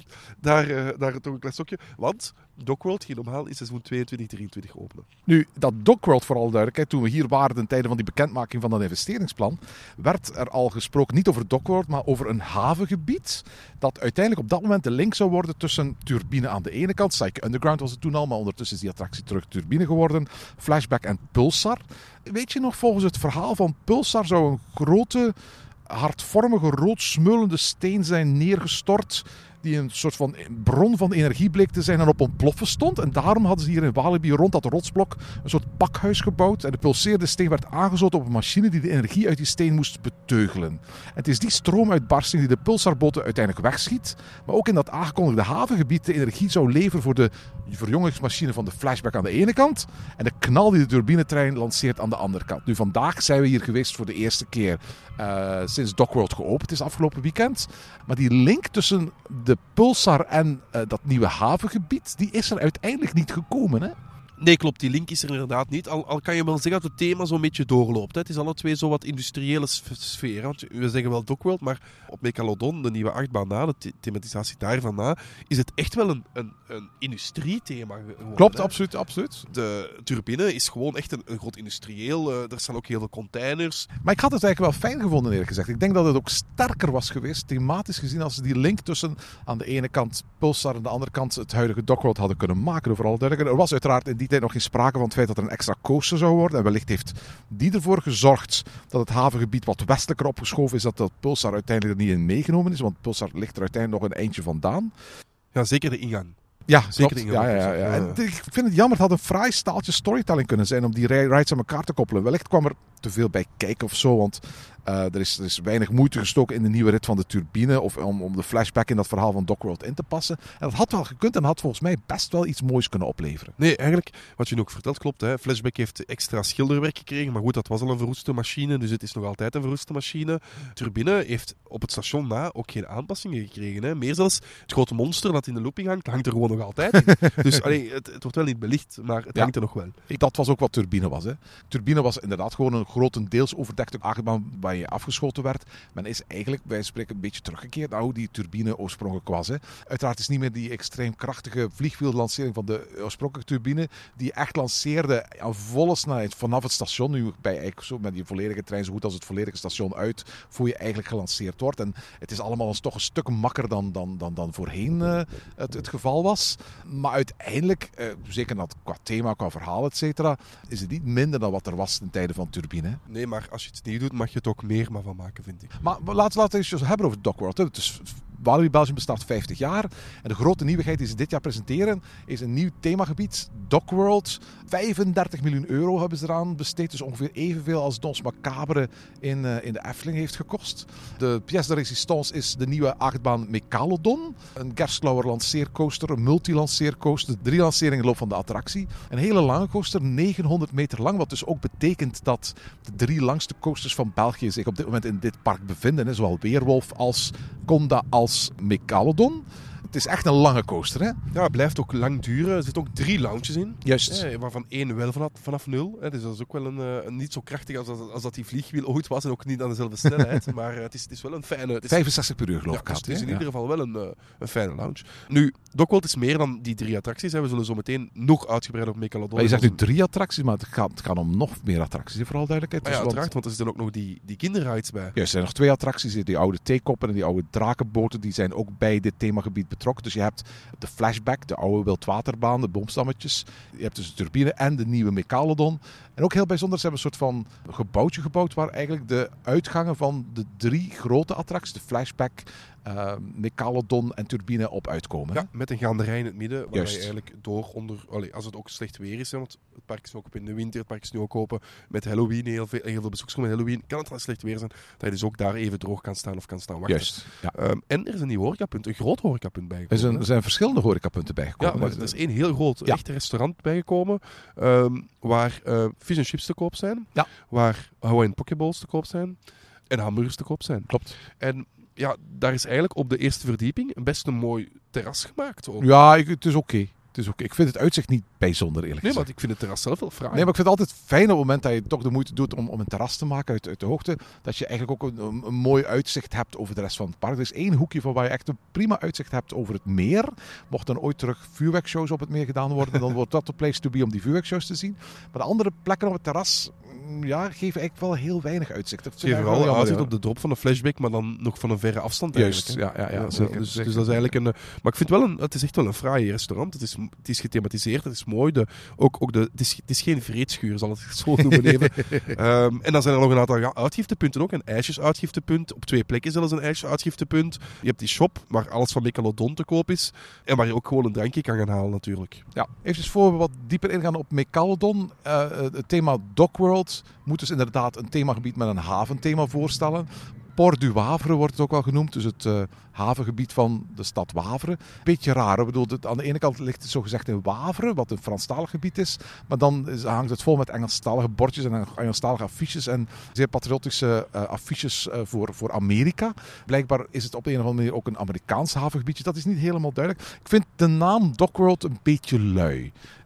daar toch een klein stokje... Want Dock World ging normaal in seizoen 22-23 openen. Nu, dat Dock World, voor alle duidelijkheid, toen we hier waren ten tijde van die bekendmaking van dat investeringsplan, werd er al gesproken niet over Dock World, maar over een havengebied dat uiteindelijk op dat moment de link zou worden tussen Turbine aan de ene kant, Psyche Underground was het toen al, maar ondertussen is die attractie terug Turbine geworden, Flashback en Pulsar. Weet je nog, volgens het verhaal van Pulsar zou een grote, hartvormige, rood smeulende steen zijn neergestort die een soort van bron van energie bleek te zijn en op ontploffen stond. En daarom hadden ze hier in Walibi rond dat rotsblok een soort pakhuis gebouwd. En de pulserende steen werd aangesloten op een machine die de energie uit die steen moest beteugelen. En het is die stroomuitbarsting die de pulsarboten uiteindelijk wegschiet. Maar ook in dat aangekondigde havengebied de energie zou leveren voor de verjongingsmachine van de Flashback aan de ene kant. En de knal die de turbinetrein lanceert aan de andere kant. Nu, vandaag zijn we hier geweest voor de eerste keer sinds Dock World geopend is afgelopen weekend. Maar die link tussen de Pulsar en dat nieuwe havengebied, die is er uiteindelijk niet gekomen, hè? Nee, klopt. Die link is er inderdaad niet. Al kan je wel zeggen dat het thema zo'n beetje doorloopt. Hè. Het is alle twee zo wat industriële sfeer. Want we zeggen wel Dockworld, maar op Megalodon, de nieuwe achtbaan na, de thematisatie daarvan na, is het echt wel een industriethema geworden. Klopt, hè. absoluut. De turbine is gewoon echt een groot industrieel. Er staan ook heel veel containers. Maar ik had het eigenlijk wel fijn gevonden, eerlijk gezegd. Ik denk dat het ook sterker was geweest, thematisch gezien, als ze die link tussen aan de ene kant Pulsar en aan de andere kant het huidige Dockworld hadden kunnen maken. Vooral duidelijk. Er was uiteraard in die tijd nog geen sprake van het feit dat er een extra coaster zou worden. En wellicht heeft die ervoor gezorgd dat het havengebied wat westelijker opgeschoven is, dat Pulsar uiteindelijk er niet in meegenomen is. Want Pulsar ligt er uiteindelijk nog een eindje vandaan. Ja, zeker de ingang. Ja, zeker klopt. de ingang. Ja. En ik vind het jammer, het had een fraai staaltje storytelling kunnen zijn om die rides aan elkaar te koppelen. Wellicht kwam er te veel bij kijken of zo, want er is weinig moeite gestoken in de nieuwe rit van de turbine of om de flashback in dat verhaal van Dockworld in te passen. En dat had wel gekund en had volgens mij best wel iets moois kunnen opleveren. Nee, eigenlijk, wat je nu ook vertelt, klopt. Hè. Flashback heeft extra schilderwerk gekregen, maar goed, dat was al een verroeste machine, dus het is nog altijd een verroeste machine. Turbine heeft op het station na ook geen aanpassingen gekregen. Hè. Meer zelfs, het grote monster dat in de looping hangt er gewoon nog altijd in. Dus het wordt wel niet belicht, maar het hangt er nog wel. Dat was ook wat turbine was. Hè. Turbine was inderdaad gewoon een grotendeels overdekte achtbaan waar je afgeschoten werd. Men is eigenlijk, wij spreken, een beetje teruggekeerd naar hoe die turbine oorspronkelijk was. Hè. Uiteraard is niet meer die extreem krachtige vliegwiellancering van de oorspronkelijke turbine, die echt lanceerde aan volle snelheid vanaf het station. Nu bij eigenlijk zo met die volledige trein zo goed als het volledige station uit, voor je eigenlijk gelanceerd wordt. En het is allemaal toch een stuk makker dan voorheen het geval was. Maar uiteindelijk, zeker dat qua thema, qua verhaal, et cetera, is het niet minder dan wat er was in tijden van turbine. Hè. Nee, maar als je het niet doet, mag je het ook meer van maken, vind ik. Maar laten we het eens hebben over Dockworld. Dus Walibi Belgium bestaat 50 jaar. En de grote nieuwigheid die ze dit jaar presenteren is een nieuw themagebied, Dockworld. 35 miljoen euro hebben ze eraan besteed. Dus ongeveer evenveel als Dons Macabre in de Efteling heeft gekost. De pièce de résistance is de nieuwe achtbaan Megalodon. Een Gerstlauer lanceercoaster, een multilanceercoaster. 3 lanceringen in de loop van de attractie. Een hele lange coaster, 900 meter lang. Wat dus ook betekent dat de 3 langste coasters van België zich op dit moment in dit park bevinden. Zowel Weerwolf als Conda als Megalodon. Het is echt een lange coaster, hè? Ja, het blijft ook lang duren. Er zitten ook 3 lounges in. Juist. Waarvan 1 wel vanaf 0. Dus dat is ook wel een niet zo krachtig als dat die vliegwiel ooit was. En ook niet aan dezelfde snelheid. Maar het is wel een fijne... 65 per uur, geloof ik. Het is in ieder geval wel een fijne lounge. Nu, Dockworld is meer dan die 3 attracties. Hè. We zullen zo meteen nog uitgebreid op Megalodon. Maar je zegt nu 3 attracties, maar het gaat om nog meer attracties, vooral duidelijkheid. Ja, uiteraard, want er zitten ook nog die kinderrides bij. Ja, er zijn nog 2 attracties. Die oude theekoppen en die oude drakenboten, die zijn ook bij dit themagebied betrokken. Dus je hebt de flashback, de oude wildwaterbaan, de boomstammetjes. Je hebt dus de turbine en de nieuwe Megalodon. En ook heel bijzonder, ze hebben een soort van gebouwtje gebouwd waar eigenlijk de uitgangen van de 3 grote attracties, de flashback, Megalodon en turbine op uitkomen. Ja, met een gaanderij in het midden, waar Juist. je eigenlijk als het ook slecht weer is, hè, want het park is nu ook op in de winter, het park is nu ook open met Halloween, heel veel bezoekers komen met Halloween, kan het wel slecht weer zijn, dat je dus ook daar even droog kan staan of kan staan wachten. Juist, ja. En er is een nieuw horecapunt, een groot horecapunt bijgekomen. Er zijn verschillende horecapunten bijgekomen. Ja, maar er is 1 heel groot echt restaurant bijgekomen, waar fish and chips te koop zijn, waar Hawaiian pokeballs te koop zijn en hamburgers te koop zijn. Klopt. En ja, daar is eigenlijk op de eerste verdieping best een mooi terras gemaakt. Ook. Ja, het is oké. Ik vind het uitzicht niet bijzonder, eerlijk Nee, gezegd. maar ik vind het terras zelf wel fraai. Nee, maar ik vind het altijd fijn op het moment dat je toch de moeite doet om een terras te maken uit de hoogte, dat je eigenlijk ook een mooi uitzicht hebt over de rest van het park. Er is 1 hoekje van waar je echt een prima uitzicht hebt over het meer. Mocht dan ooit terug vuurwerkshows op het meer gedaan worden, dan wordt dat de place to be om die vuurwerkshows te zien. Maar de andere plekken op het terras geven eigenlijk wel heel weinig uitzicht. Dat geven wel uitzicht op de drop van de flashback, maar dan nog van een verre afstand Juist, eigenlijk. ja, zeker. Dus dat is eigenlijk een... Maar ik vind het is echt wel een fraai restaurant. Het is gethematiseerd, het is mooi. Het is geen vreedschuur, zal ik het zo noemen even. En dan zijn er nog een aantal uitgiftepunten ook. Een ijsjesuitgiftepunt. Op 2 plekken zelfs een ijsjesuitgiftepunt. Je hebt die shop waar alles van Megalodon te koop is. En waar je ook gewoon een drankje kan gaan halen natuurlijk. Ja, even voor we wat dieper ingaan op Megalodon. Het thema Dockworld moet dus inderdaad een themagebied met een haventhema voorstellen. Port du Wavre wordt het ook wel genoemd, dus het havengebied van de stad Wavre. Beetje raar, ik bedoel, aan de ene kant ligt het zogezegd in Wavre, wat een Franstalig gebied is, maar dan hangt het vol met Engelstalige bordjes en Engelstalige affiches en zeer patriotische affiches voor Amerika. Blijkbaar is het op een of andere manier ook een Amerikaans havengebiedje, dat is niet helemaal duidelijk. Ik vind de naam Dockworld een beetje lui.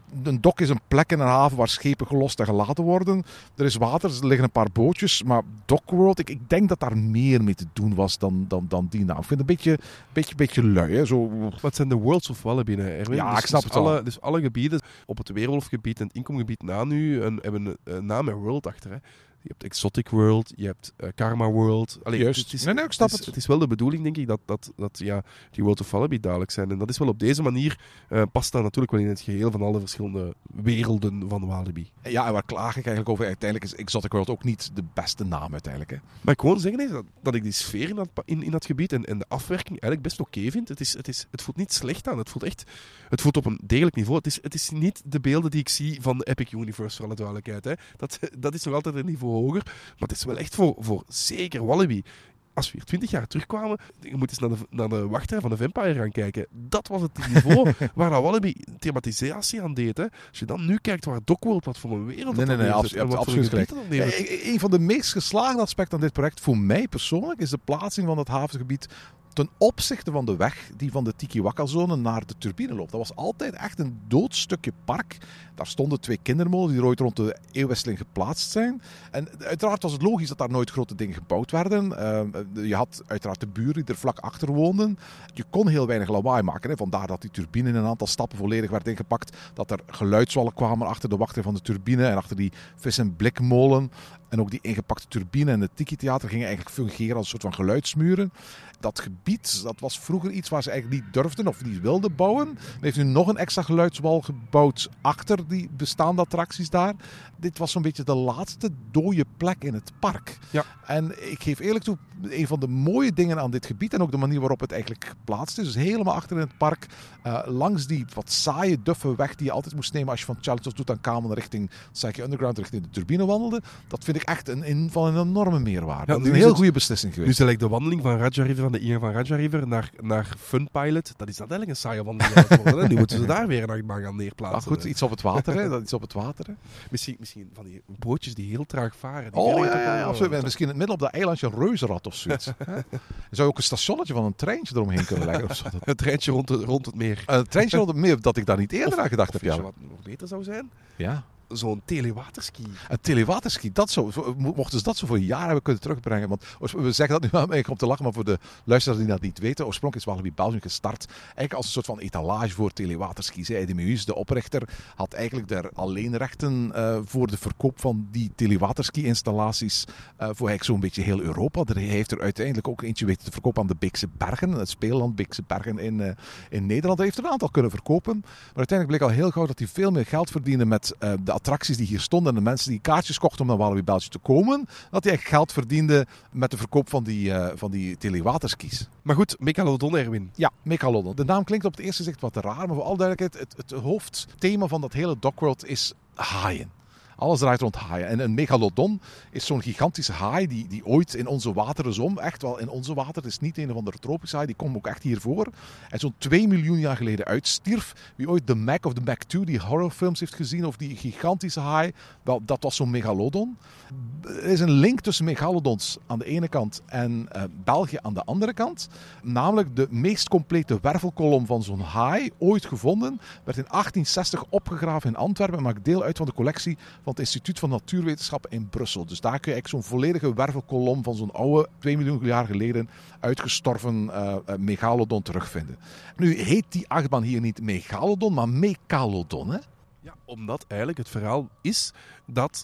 Een dok is een plek in een haven waar schepen gelost en gelaten worden. Er is water, er liggen een paar bootjes. Maar Dockworld, ik denk dat daar meer mee te doen was dan die naam. Ik vind het een beetje lui. Hè? Zo... Wat zijn de Worlds of Wallaby, Erwin? Ja, ik snap het wel. Dus alle gebieden op het weerwolfgebied en het inkomgebied na nu hebben een naam en world achter. Hè? Je hebt Exotic World, je hebt Karma World. Allee, juist. Ik snap het. Het is wel de bedoeling, denk ik, dat die World of Wallaby duidelijk zijn. En dat is wel op deze manier, past dat natuurlijk wel in het geheel van alle verschillende werelden van Wallaby. Ja, en waar klaag ik eigenlijk over? Uiteindelijk is Exotic World ook niet de beste naam uiteindelijk. Hè? Maar ik gewoon zeggen is dat ik die sfeer in dat gebied en de afwerking eigenlijk best oké vind. Het voelt niet slecht aan. Het voelt op een degelijk niveau. Het is niet de beelden die ik zie van de Epic Universe, voor alle duidelijkheid. Hè. Dat is nog altijd een niveau hoger. Maar het is wel echt voor zeker Wallaby. Als we hier 20 jaar terugkwamen, je moet eens naar de wachtrij van de Vampire gaan kijken. Dat was het niveau waar dat Wallaby thematisatie aan deed. Hè. Als je dan nu kijkt waar Dockworld, wat voor een wereld dat Nee, absoluut gelijk. Een van de meest geslaagde aspecten aan dit project, voor mij persoonlijk, is de plaatsing van het havengebied ten opzichte van de weg die van de Tiki-Waka-zone naar de turbine loopt. Dat was altijd echt een doodstukje park. Daar stonden 2 kindermolens die ooit rond de eeuwwisseling geplaatst zijn. En uiteraard was het logisch dat daar nooit grote dingen gebouwd werden. Je had uiteraard de buren die er vlak achter woonden. Je kon heel weinig lawaai maken. Hè. Vandaar dat die turbine in een aantal stappen volledig werd ingepakt. Dat er geluidswallen kwamen achter de wachtrij van de turbine en achter die vis- en blikmolen. En ook die ingepakte turbine en het Tiki-theater gingen eigenlijk fungeren als een soort van geluidsmuren. Dat gebied, dat was vroeger iets waar ze eigenlijk niet durfden of niet wilden bouwen. Men heeft nu nog een extra geluidswal gebouwd achter die bestaande attracties daar. Dit was zo'n beetje de laatste dode plek in het park. Ja. En ik geef eerlijk toe, een van de mooie dingen aan dit gebied en ook de manier waarop het eigenlijk geplaatst is. Dus helemaal achter in het park, langs die wat saaie, duffe weg die je altijd moest nemen als je van Challenge of Tutankhamun richting Psyche Underground, richting de turbine wandelde. Dat vind ik echt een enorme meerwaarde. Ja, dat is een heel goede beslissing geweest. Nu is eigenlijk de wandeling van Raja River, van de Ian van Raja River naar Fun Pilot, dat is eigenlijk een saaie wandeling aan het worden. Hè? Nu moeten ze daar weer een achtbaan gaan neerplaatsen. Maar goed, iets op het water. Hè? Dat iets op het water. Hè? Misschien van die bootjes die heel traag varen. Absoluut. Misschien in het midden op dat eilandje een reuzenrad of zoiets. Zou je ook een stationnetje van een treintje eromheen kunnen leggen? Of zo? Een treintje rond het meer. Een treintje rond het meer, dat ik daar niet eerder aan gedacht heb. Ja. Wat nog beter zou zijn? Ja. Zo'n telewaterski. Een telewaterski, mochten ze dat zo voor een jaar hebben kunnen terugbrengen. Want we zeggen dat nu eigenlijk om te lachen, maar voor de luisteraars die dat niet weten, oorspronkelijk is Wallaby Belgium gestart eigenlijk als een soort van etalage voor telewaterskis. Eddie Meus, de oprichter, had eigenlijk daar alleenrechten voor de verkoop van die telewaterski-installaties voor eigenlijk zo'n beetje heel Europa. Hij heeft er uiteindelijk ook eentje weten te verkopen aan de Beekse Bergen, het speelland Beekse Bergen in Nederland. Hij heeft er een aantal kunnen verkopen, maar uiteindelijk bleek al heel gauw dat hij veel meer geld verdiende met de attracties die hier stonden en de mensen die kaartjes kochten om naar Wallaby Belgium te komen, dat hij echt geld verdiende met de verkoop van die telewaterskis. Maar goed, Megalodon, Erwin. Ja, Megalodon. De naam klinkt op het eerste gezicht wat te raar, maar voor alle duidelijkheid, het hoofdthema van dat hele Dockworld is haaien. Alles draait rond haaien. En een megalodon is zo'n gigantische haai die ooit in onze wateren echt wel in onze water, het is niet een of andere tropische haai, die komt ook echt hier voor. En zo'n 2 miljoen jaar geleden uitstierf. Wie ooit The Meg of The Meg 2, die horrorfilms heeft gezien, of die gigantische haai, wel, dat was zo'n megalodon. Er is een link tussen megalodons aan de ene kant en België aan de andere kant. Namelijk de meest complete wervelkolom van zo'n haai, ooit gevonden, werd in 1860 opgegraven in Antwerpen en maakt deel uit van de collectie van het Instituut van Natuurwetenschappen in Brussel. Dus daar kun je eigenlijk zo'n volledige wervelkolom van zo'n oude, 2 miljoen jaar geleden uitgestorven megalodon terugvinden. Nu heet die achtbaan hier niet Megalodon, maar Mekalodon, hè? Ja, omdat eigenlijk het verhaal is dat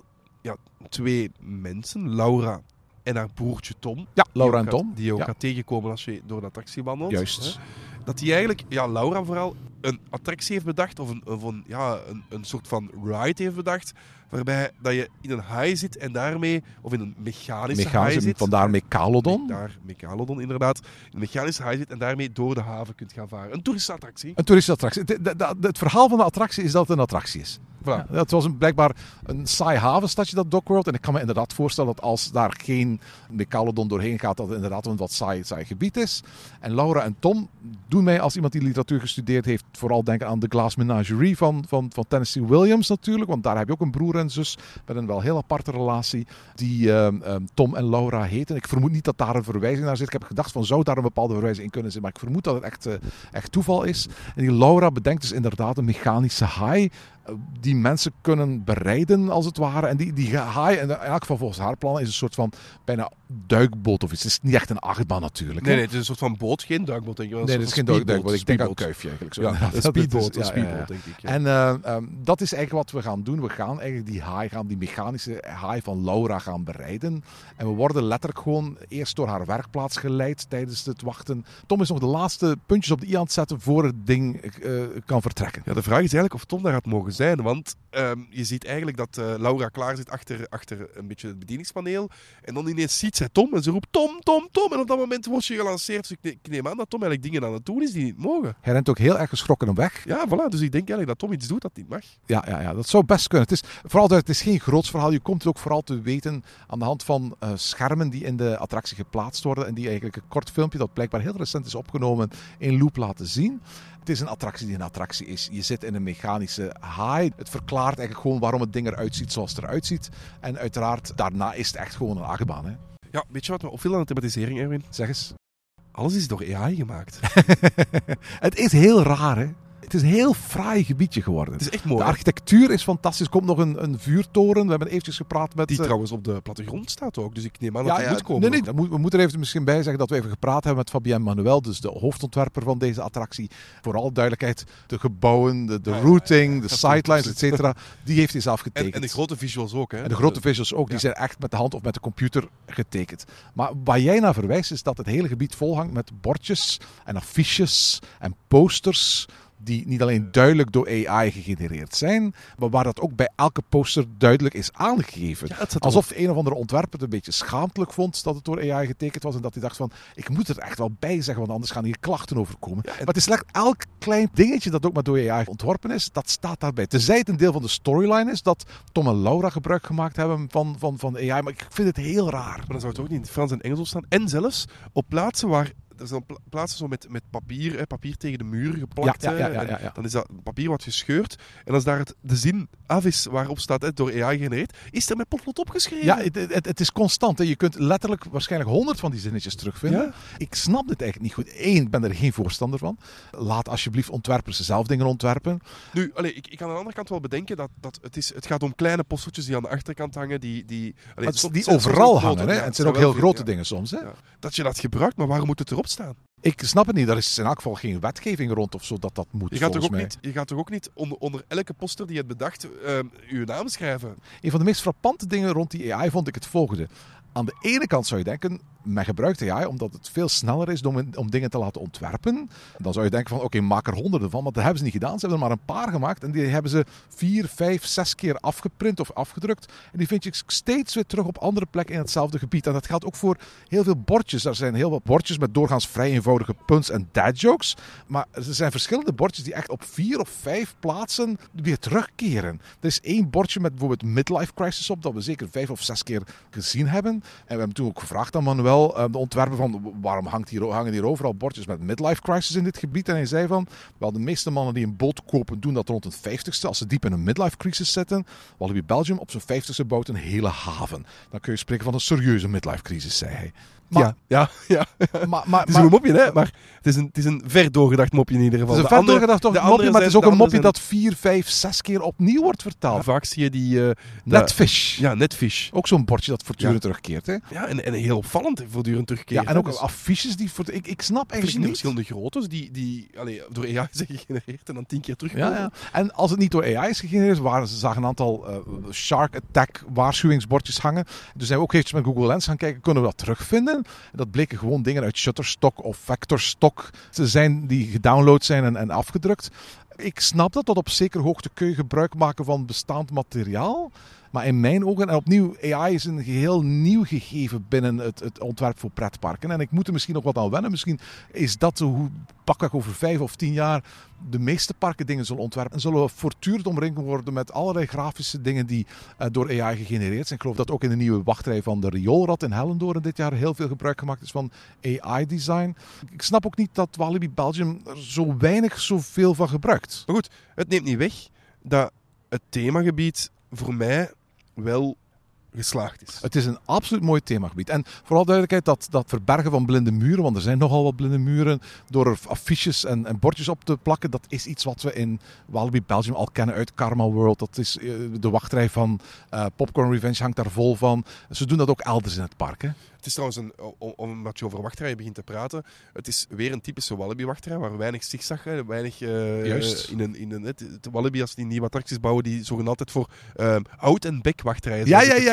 2 mensen, Laura en haar broertje Tom. Ja, Laura en Tom. Die je ook gaat tegenkomen als je door de attractie wandelt. Juist. Hè? Dat die eigenlijk, Laura vooral, een attractie heeft bedacht, of een soort van ride heeft bedacht, waarbij dat je in een haai zit en daarmee, of in een mechanische haai zit. Vandaar Megalodon. Megalodon, inderdaad. Een mechanische haai zit en daarmee door de haven kunt gaan varen. Een toeristische attractie. Een toeristische attractie. Het verhaal van de attractie is dat het een attractie is. Voilà. Ja, het was blijkbaar een saai havenstadje, dat Dockworld. En ik kan me inderdaad voorstellen dat als daar geen Megalodon doorheen gaat, dat het inderdaad een wat saai gebied is. En Laura en Tom doen mij, als iemand die literatuur gestudeerd heeft, vooral denken aan de Glass Menagerie van Tennessee Williams natuurlijk. Want daar heb je ook een broer en zus met een wel heel aparte relatie die Tom en Laura heten. Ik vermoed niet dat daar een verwijzing naar zit. Ik heb gedacht van, zou daar een bepaalde verwijzing in kunnen zijn? Maar ik vermoed dat het echt toeval is. En die Laura bedenkt dus inderdaad een mechanische haai die mensen kunnen bereiden, als het ware. En die haai, in elk geval volgens haar plannen, is een soort van bijna duikboot of iets. Het is niet echt een achtbaan natuurlijk. Nee, het is een soort van boot, geen duikboot, denk ik. Nee, het is geen duikboot. Ik denk aan een kuifje eigenlijk. Zo. Ja, een speedboot, denk ik. Ja. En dat is eigenlijk wat we gaan doen. We gaan eigenlijk die mechanische haai van Laura gaan bereiden. En we worden letterlijk gewoon eerst door haar werkplaats geleid tijdens het wachten. Tom is nog de laatste puntjes op de i aan het zetten voor het ding kan vertrekken. Ja, de vraag is eigenlijk of Tom daar gaat mogen zijn, want je ziet eigenlijk dat Laura klaar zit achter een beetje het bedieningspaneel en dan ineens ziet zij Tom en ze roept Tom, Tom, Tom en op dat moment wordt je gelanceerd. Dus ik neem aan dat Tom eigenlijk dingen aan het doen is die niet mogen. Hij rent ook heel erg geschrokken op weg. Ja, voilà, dus ik denk eigenlijk dat Tom iets doet dat niet mag. Ja, dat zou best kunnen. Het is geen groots verhaal. Je komt het ook vooral te weten aan de hand van schermen die in de attractie geplaatst worden en die eigenlijk een kort filmpje dat blijkbaar heel recent is opgenomen in loop laten zien. Het is een attractie die een attractie is. Je zit in een mechanische haai. Het verklaart eigenlijk gewoon waarom het ding eruit ziet zoals het eruit ziet. En uiteraard, daarna is het echt gewoon een achtbaan. Hè? Ja, weet je wat me opviel aan de thematisering, Erwin? Zeg eens. Alles is door AI gemaakt. Het is heel raar, hè? Het is een heel fraai gebiedje geworden. Het is echt mooi. De architectuur is fantastisch. Er komt nog een vuurtoren. We hebben eventjes gepraat met... Die trouwens op de plattegrond staat ook. Dus ik neem aan dat die moet komen. Nee, we moeten er even misschien bij zeggen dat we even gepraat hebben met Fabien Manuel, dus de hoofdontwerper van deze attractie. Vooral duidelijkheid, de gebouwen, de routing, de sidelines, et cetera. Die heeft hij zelf getekend. En de grote visuals ook, hè? En de grote visuals ook. Die zijn echt met de hand of met de computer getekend. Maar waar jij naar verwijst is dat het hele gebied volhangt met bordjes en affiches en posters die niet alleen duidelijk door AI gegenereerd zijn, maar waar dat ook bij elke poster duidelijk is aangegeven. Ja, alsof een of andere ontwerper het een beetje schaamtelijk vond dat het door AI getekend was en dat hij dacht van, ik moet er echt wel bij zeggen, want anders gaan hier klachten over komen. Ja, maar het is slecht elk klein dingetje dat ook maar door AI ontworpen is, dat staat daarbij. Tenzij het een deel van de storyline is, dat Tom en Laura gebruik gemaakt hebben van AI, maar ik vind het heel raar. Maar dan zou het ook niet in het Frans en Engels op staan. En zelfs op plaatsen waar er zijn plaatsen zo met papier tegen de muur geplakt. Ja. Dan is dat papier wat gescheurd. En als daar de zin af is waarop staat door AI gegenereerd, is er met potlood opgeschreven. Ja, het is constant. Hè. Je kunt letterlijk waarschijnlijk 100 van die zinnetjes terugvinden. Ja? Ik snap dit eigenlijk niet goed. Ik ben er geen voorstander van. Laat alsjeblieft ontwerpers zelf dingen ontwerpen. Nu, ik kan aan de andere kant wel bedenken dat het gaat om kleine postertjes die aan de achterkant hangen. Die overal hangen. Hè? En het zijn ook heel grote dingen soms. Hè? Ja. Dat je dat gebruikt, maar waarom moet het erop staan? Ik snap het niet. Er is in elk geval geen wetgeving rond of zo dat moet. Je gaat toch ook niet onder elke poster die je hebt bedacht uw naam schrijven? Een van de meest frappante dingen rond die AI vond ik het volgende. Aan de ene kant zou je denken, men gebruikt AI omdat het veel sneller is om dingen te laten ontwerpen. Dan zou je denken van, oké, maak er honderden van. Maar dat hebben ze niet gedaan. Ze hebben er maar een paar gemaakt. En die hebben ze 4, 5, 6 keer afgeprint of afgedrukt. En die vind je steeds weer terug op andere plekken in hetzelfde gebied. En dat geldt ook voor heel veel bordjes. Er zijn heel wat bordjes met doorgaans vrij eenvoudige punts en dad jokes. Maar er zijn verschillende bordjes die echt op 4 of 5 plaatsen weer terugkeren. Er is 1 bordje met bijvoorbeeld midlife crisis op, dat we zeker 5 of 6 keer gezien hebben. En we hebben toen ook gevraagd aan Manuel, de ontwerper, van waarom hangen hier overal bordjes met midlife crisis in dit gebied? En hij zei van, wel, de meeste mannen die een boot kopen doen dat rond hun 50ste, als ze diep in een midlife crisis zitten. Walibi Belgium op zijn 50ste bouwt een hele haven. Dan kun je spreken van een serieuze midlife crisis, zei hij. Maar, ja. Maar, het is een mopje, hè? Maar het is een ver doorgedacht mopje in ieder geval. Het is een ver doorgedacht mopje, maar het is ook een mopje dat 4, 5, 6 keer opnieuw wordt vertaald. Vaak zie je die... Netfish. Ja, Netfish. Ook zo'n bordje dat voortdurend terugkeert, hè? Ja, en heel opvallend voortdurend terugkeert. Ja, en ook affiches die... Ik snap eigenlijk niet... Verschillende groottes die door AI zijn gegenereerd en dan 10 keer terugkomen. Ja. En als het niet door AI is gegenereerd, ze zagen een aantal Shark Attack waarschuwingsbordjes hangen. Dus zijn we ook eventjes met Google Lens gaan kijken, kunnen we dat terugvinden? En dat bleken gewoon dingen uit Shutterstock of Vectorstock te zijn die gedownload zijn en afgedrukt. Ik snap dat op zekere hoogte kun je gebruik maken van bestaand materiaal. Maar in mijn ogen, en opnieuw, AI is een geheel nieuw gegeven binnen het ontwerp voor pretparken. En ik moet er misschien nog wat aan wennen. Misschien is dat hoe pakweg over 5 of 10 jaar de meeste parken dingen zullen ontwerpen. En zullen we voortdurend omringd worden met allerlei grafische dingen die door AI gegenereerd zijn. Ik geloof dat ook in de nieuwe wachtrij van de Rioolrad in Hellendoorn dit jaar heel veel gebruik gemaakt is van AI-design. Ik snap ook niet dat Walibi Belgium er zo weinig zoveel van gebruikt. Maar goed, het neemt niet weg dat het themagebied voor mij wel geslaagd is. Het is een absoluut mooi themagebied. En vooral duidelijkheid dat verbergen van blinde muren, want er zijn nogal wat blinde muren, door er affiches en bordjes op te plakken, dat is iets wat we in Walibi Belgium al kennen uit Karma World. Dat is de wachtrij van Popcorn Revenge hangt daar vol van. Ze doen dat ook elders in het park, hè? Het is trouwens, omdat je over wachtrijen begint te praten, het is weer een typische Walibi-wachtrij, waar weinig zigzag, weinig Juist. de Walibi, als die nieuwe attracties bouwen, die zorgen altijd voor oud- en bek-wachtrijen.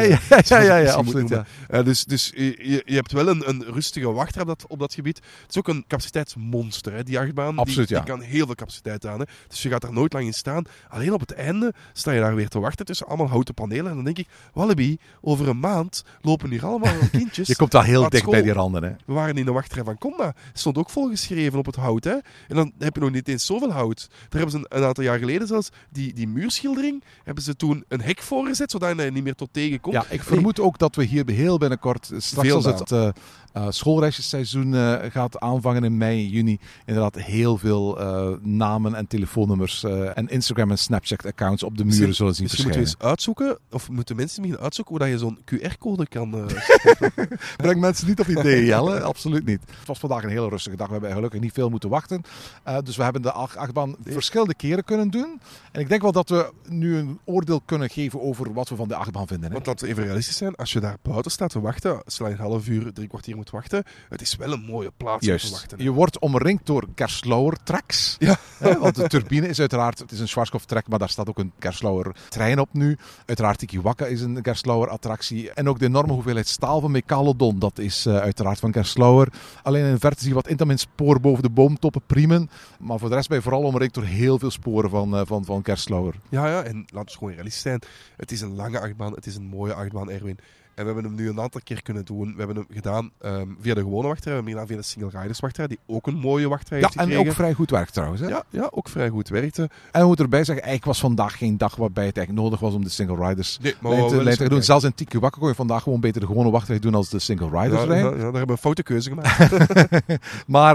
Ja, absoluut. Ja. Dus je hebt wel een rustige wachtrij op dat gebied. Het is ook een capaciteitsmonster, hè, die achtbaan. Absoluut, die kan heel veel capaciteit aan. Hè. Dus je gaat daar nooit lang in staan. Alleen op het einde sta je daar weer te wachten tussen allemaal houten panelen. En dan denk ik, Walibi, over een maand lopen hier allemaal kindjes. Je komt wel heel Laat dicht school. bij die randen, hè? We waren in de wachtrij van Conda. Stond ook volgeschreven op het hout. Hè? En dan heb je nog niet eens zoveel hout. Daar hebben ze een aantal jaar geleden zelfs die muurschildering, hebben ze toen een hek voor gezet, zodat je niet meer tot tegen komt. Ja, ik vermoed ook dat we hier heel binnenkort, straks Veel als het schoolreisjesseizoen gaat aanvangen in mei, juni, inderdaad heel veel namen en telefoonnumers en Instagram en Snapchat accounts op de muren zullen zien Misschien moeten we verschijnen. eens uitzoeken, of moeten mensen misschien uitzoeken hoe dat je zo'n QR-code kan... Breng mensen niet op ideeën, Jelle. Absoluut niet. Het was vandaag een hele rustige dag. We hebben gelukkig niet veel moeten wachten. Dus we hebben de achtbaan verschillende keren kunnen doen. En ik denk wel dat we nu een oordeel kunnen geven over wat we van de achtbaan vinden. Hè? Want laten we even realistisch zijn, als je daar buiten staat te wachten, als je een half uur, 3 kwartier moet wachten, het is wel een mooie plaats om te Juist. wachten. Hè. Je wordt omringd door Gerstlauer tracks. Ja. Want de turbine is uiteraard, het is een Schwarzkopf track, maar daar staat ook een Gerstlauer trein op nu. Uiteraard Tikiwaka is een Gerstlauer attractie. En ook de enorme hoeveelheid staal van Megalodon, dat is uiteraard van Gerstlauer. Alleen in de verte zie je wat Intamin spoor boven de boomtoppen, priemen. Maar voor de rest ben je vooral omringd door heel veel sporen van Gerstlauer. Ja, en laten we gewoon realistisch zijn. Het is een lange achtbaan, het is een mooie achtbaan, Erwin. En we hebben hem nu een aantal keer kunnen doen. We hebben hem gedaan via de gewone wachtrij. We hebben hem gedaan via de Single Riders wachtrij, die ook een mooie wachtrij heeft En gekregen. ook vrij goed werkt trouwens. Hè? Ja, ook vrij goed werkte. En we moeten erbij zeggen, eigenlijk was vandaag geen dag waarbij het eigenlijk nodig was om de Single Riders Nee, maar lijn te doen. Zelfs in Tikiwaka kon je vandaag gewoon beter de gewone wachtrij doen als de Single Riders lijn. Ja, daar hebben we een foute keuze gemaakt. Maar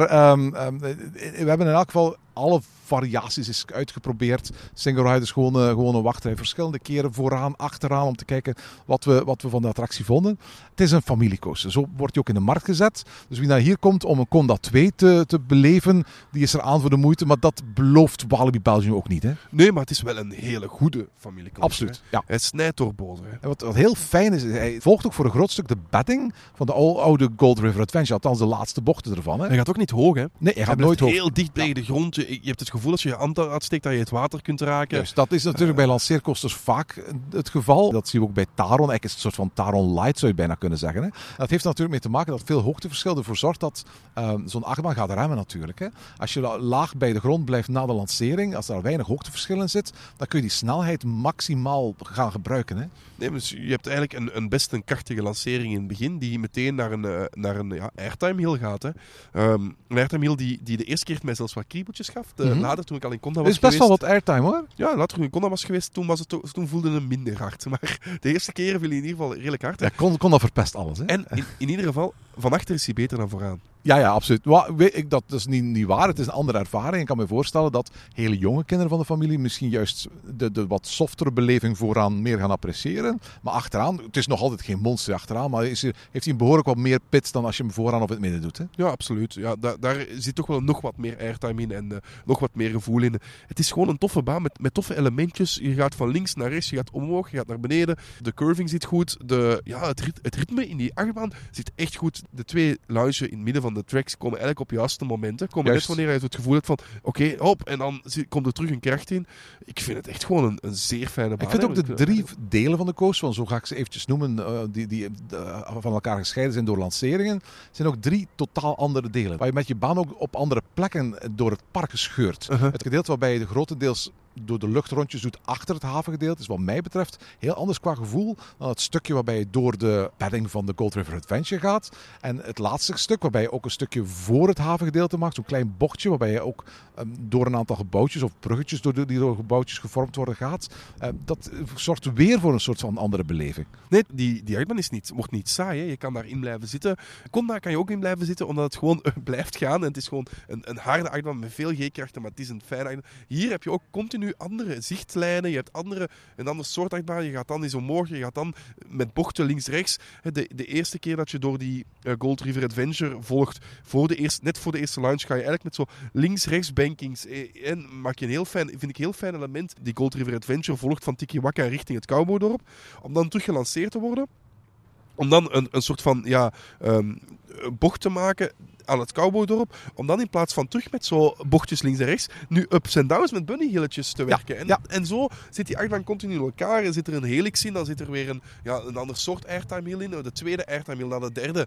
we hebben in elk geval alle variaties is uitgeprobeerd. Single Riders gewoon een wachtrij. Verschillende keren vooraan, achteraan om te kijken wat we van de attractie vonden. Het is een familiecoaster. Zo wordt die ook in de markt gezet. Dus wie naar hier komt om een Conda 2 te beleven, die is er aan voor de moeite. Maar dat belooft Walibi Belgium ook niet. Hè? Nee, maar het is wel een hele goede familiecoaster. Absoluut, ja. Hij snijdt door boter. Hè. En wat heel fijn is, hij volgt ook voor een groot stuk de bedding van de oude Gold River Adventure. Althans de laatste bochten ervan. Hè? Hij gaat ook niet hoog, hè. Nee, hij gaat Hij nooit blijft hoog. heel dicht tegen de grond. Je hebt het gevoel als je je hand uitsteekt dat je het water kunt raken. Juist, dat is natuurlijk bij lanceercoasters vaak het geval. Dat zien we ook bij Taron. Eigenlijk is het een soort van Taron Light, zou je bijna kunnen zeggen. Hè? Dat heeft natuurlijk mee te maken dat veel hoogteverschil ervoor zorgt dat zo'n achtbaan gaat remmen natuurlijk. Hè? Als je laag bij de grond blijft na de lancering, als er weinig hoogteverschil in zit, dan kun je die snelheid maximaal gaan gebruiken. Hè? Nee, dus je hebt eigenlijk een best een krachtige lancering in het begin, die meteen naar een airtime hill gaat. Hè. Een airtime hill die de eerste keer mij zelfs wat kriebeltjes gaf. Later, toen ik al in Conda was Het is best geweest... wel wat airtime hoor. Ja, later toen ik in Conda was geweest, toen voelde het minder hard. Maar de eerste keren viel hij in ieder geval redelijk hard. Ja, Conda verpest alles. Hè? En in ieder geval, van achter is hij beter dan vooraan. Ja, absoluut. Dat is niet waar. Het is een andere ervaring. Ik kan me voorstellen dat hele jonge kinderen van de familie misschien juist de wat softere beleving vooraan meer gaan appreciëren. Maar achteraan, het is nog altijd geen monster achteraan, maar heeft hij behoorlijk wat meer pits dan als je hem vooraan of in het midden doet. Hè? Ja, absoluut. Ja, daar zit toch wel nog wat meer airtime in en nog wat meer gevoel in. Het is gewoon een toffe baan met toffe elementjes. Je gaat van links naar rechts, je gaat omhoog, je gaat naar beneden. De curving zit goed. Het ritme in die achtbaan zit echt goed. De twee loungen in het midden van de tracks komen eigenlijk op juiste momenten. Komen net wanneer je het gevoel hebt van oké, hop, en dan komt er terug een kracht in. Ik vind het echt gewoon een zeer fijne baan. Ik vind ook de 3 delen van de coaster, want zo ga ik ze eventjes noemen, die van elkaar gescheiden zijn door lanceringen, zijn ook 3 totaal andere delen. Waar je met je baan ook op andere plekken door het park scheurt. Het gedeelte waarbij je de grotendeels door de luchtrondjes doet achter het havengedeelte is wat mij betreft heel anders qua gevoel dan het stukje waarbij je door de padding van de Gold River Adventure gaat. En het laatste stuk waarbij je ook een stukje voor het havengedeelte maakt, zo'n klein bochtje waarbij je ook door een aantal gebouwtjes of bruggetjes die door gebouwtjes gevormd worden gaat. Dat zorgt weer voor een soort van andere beleving. Nee, die achtbaan wordt niet saai. Hè. Je kan daarin blijven zitten. Conda kan je ook in blijven zitten, omdat het gewoon blijft gaan. En het is gewoon een harde achtbaan met veel G-krachten, maar het is een fijne achtbaan. Hier heb je ook continu nu andere zichtlijnen, je hebt een ander soort achtbaan. Je gaat dan eens omhoog, je gaat dan met bochten links-rechts. De eerste keer dat je door die Gold River Adventure volgt, net voor de eerste launch, ga je eigenlijk met zo links-rechts bankings. En maak je vind ik een heel fijn element, die Gold River Adventure volgt van Tikiwaka richting het Cowboydorp, om dan terug gelanceerd te worden. Om dan een soort van bocht te maken aan het Cowboydorp, om dan in plaats van terug met zo bochtjes links en rechts, nu ups en downs met bunnyhilletjes te werken. En zo zit die achtbaan continu in elkaar. Er zit er een helix in, dan zit er weer een ander soort airtime hill in. De tweede airtime hill,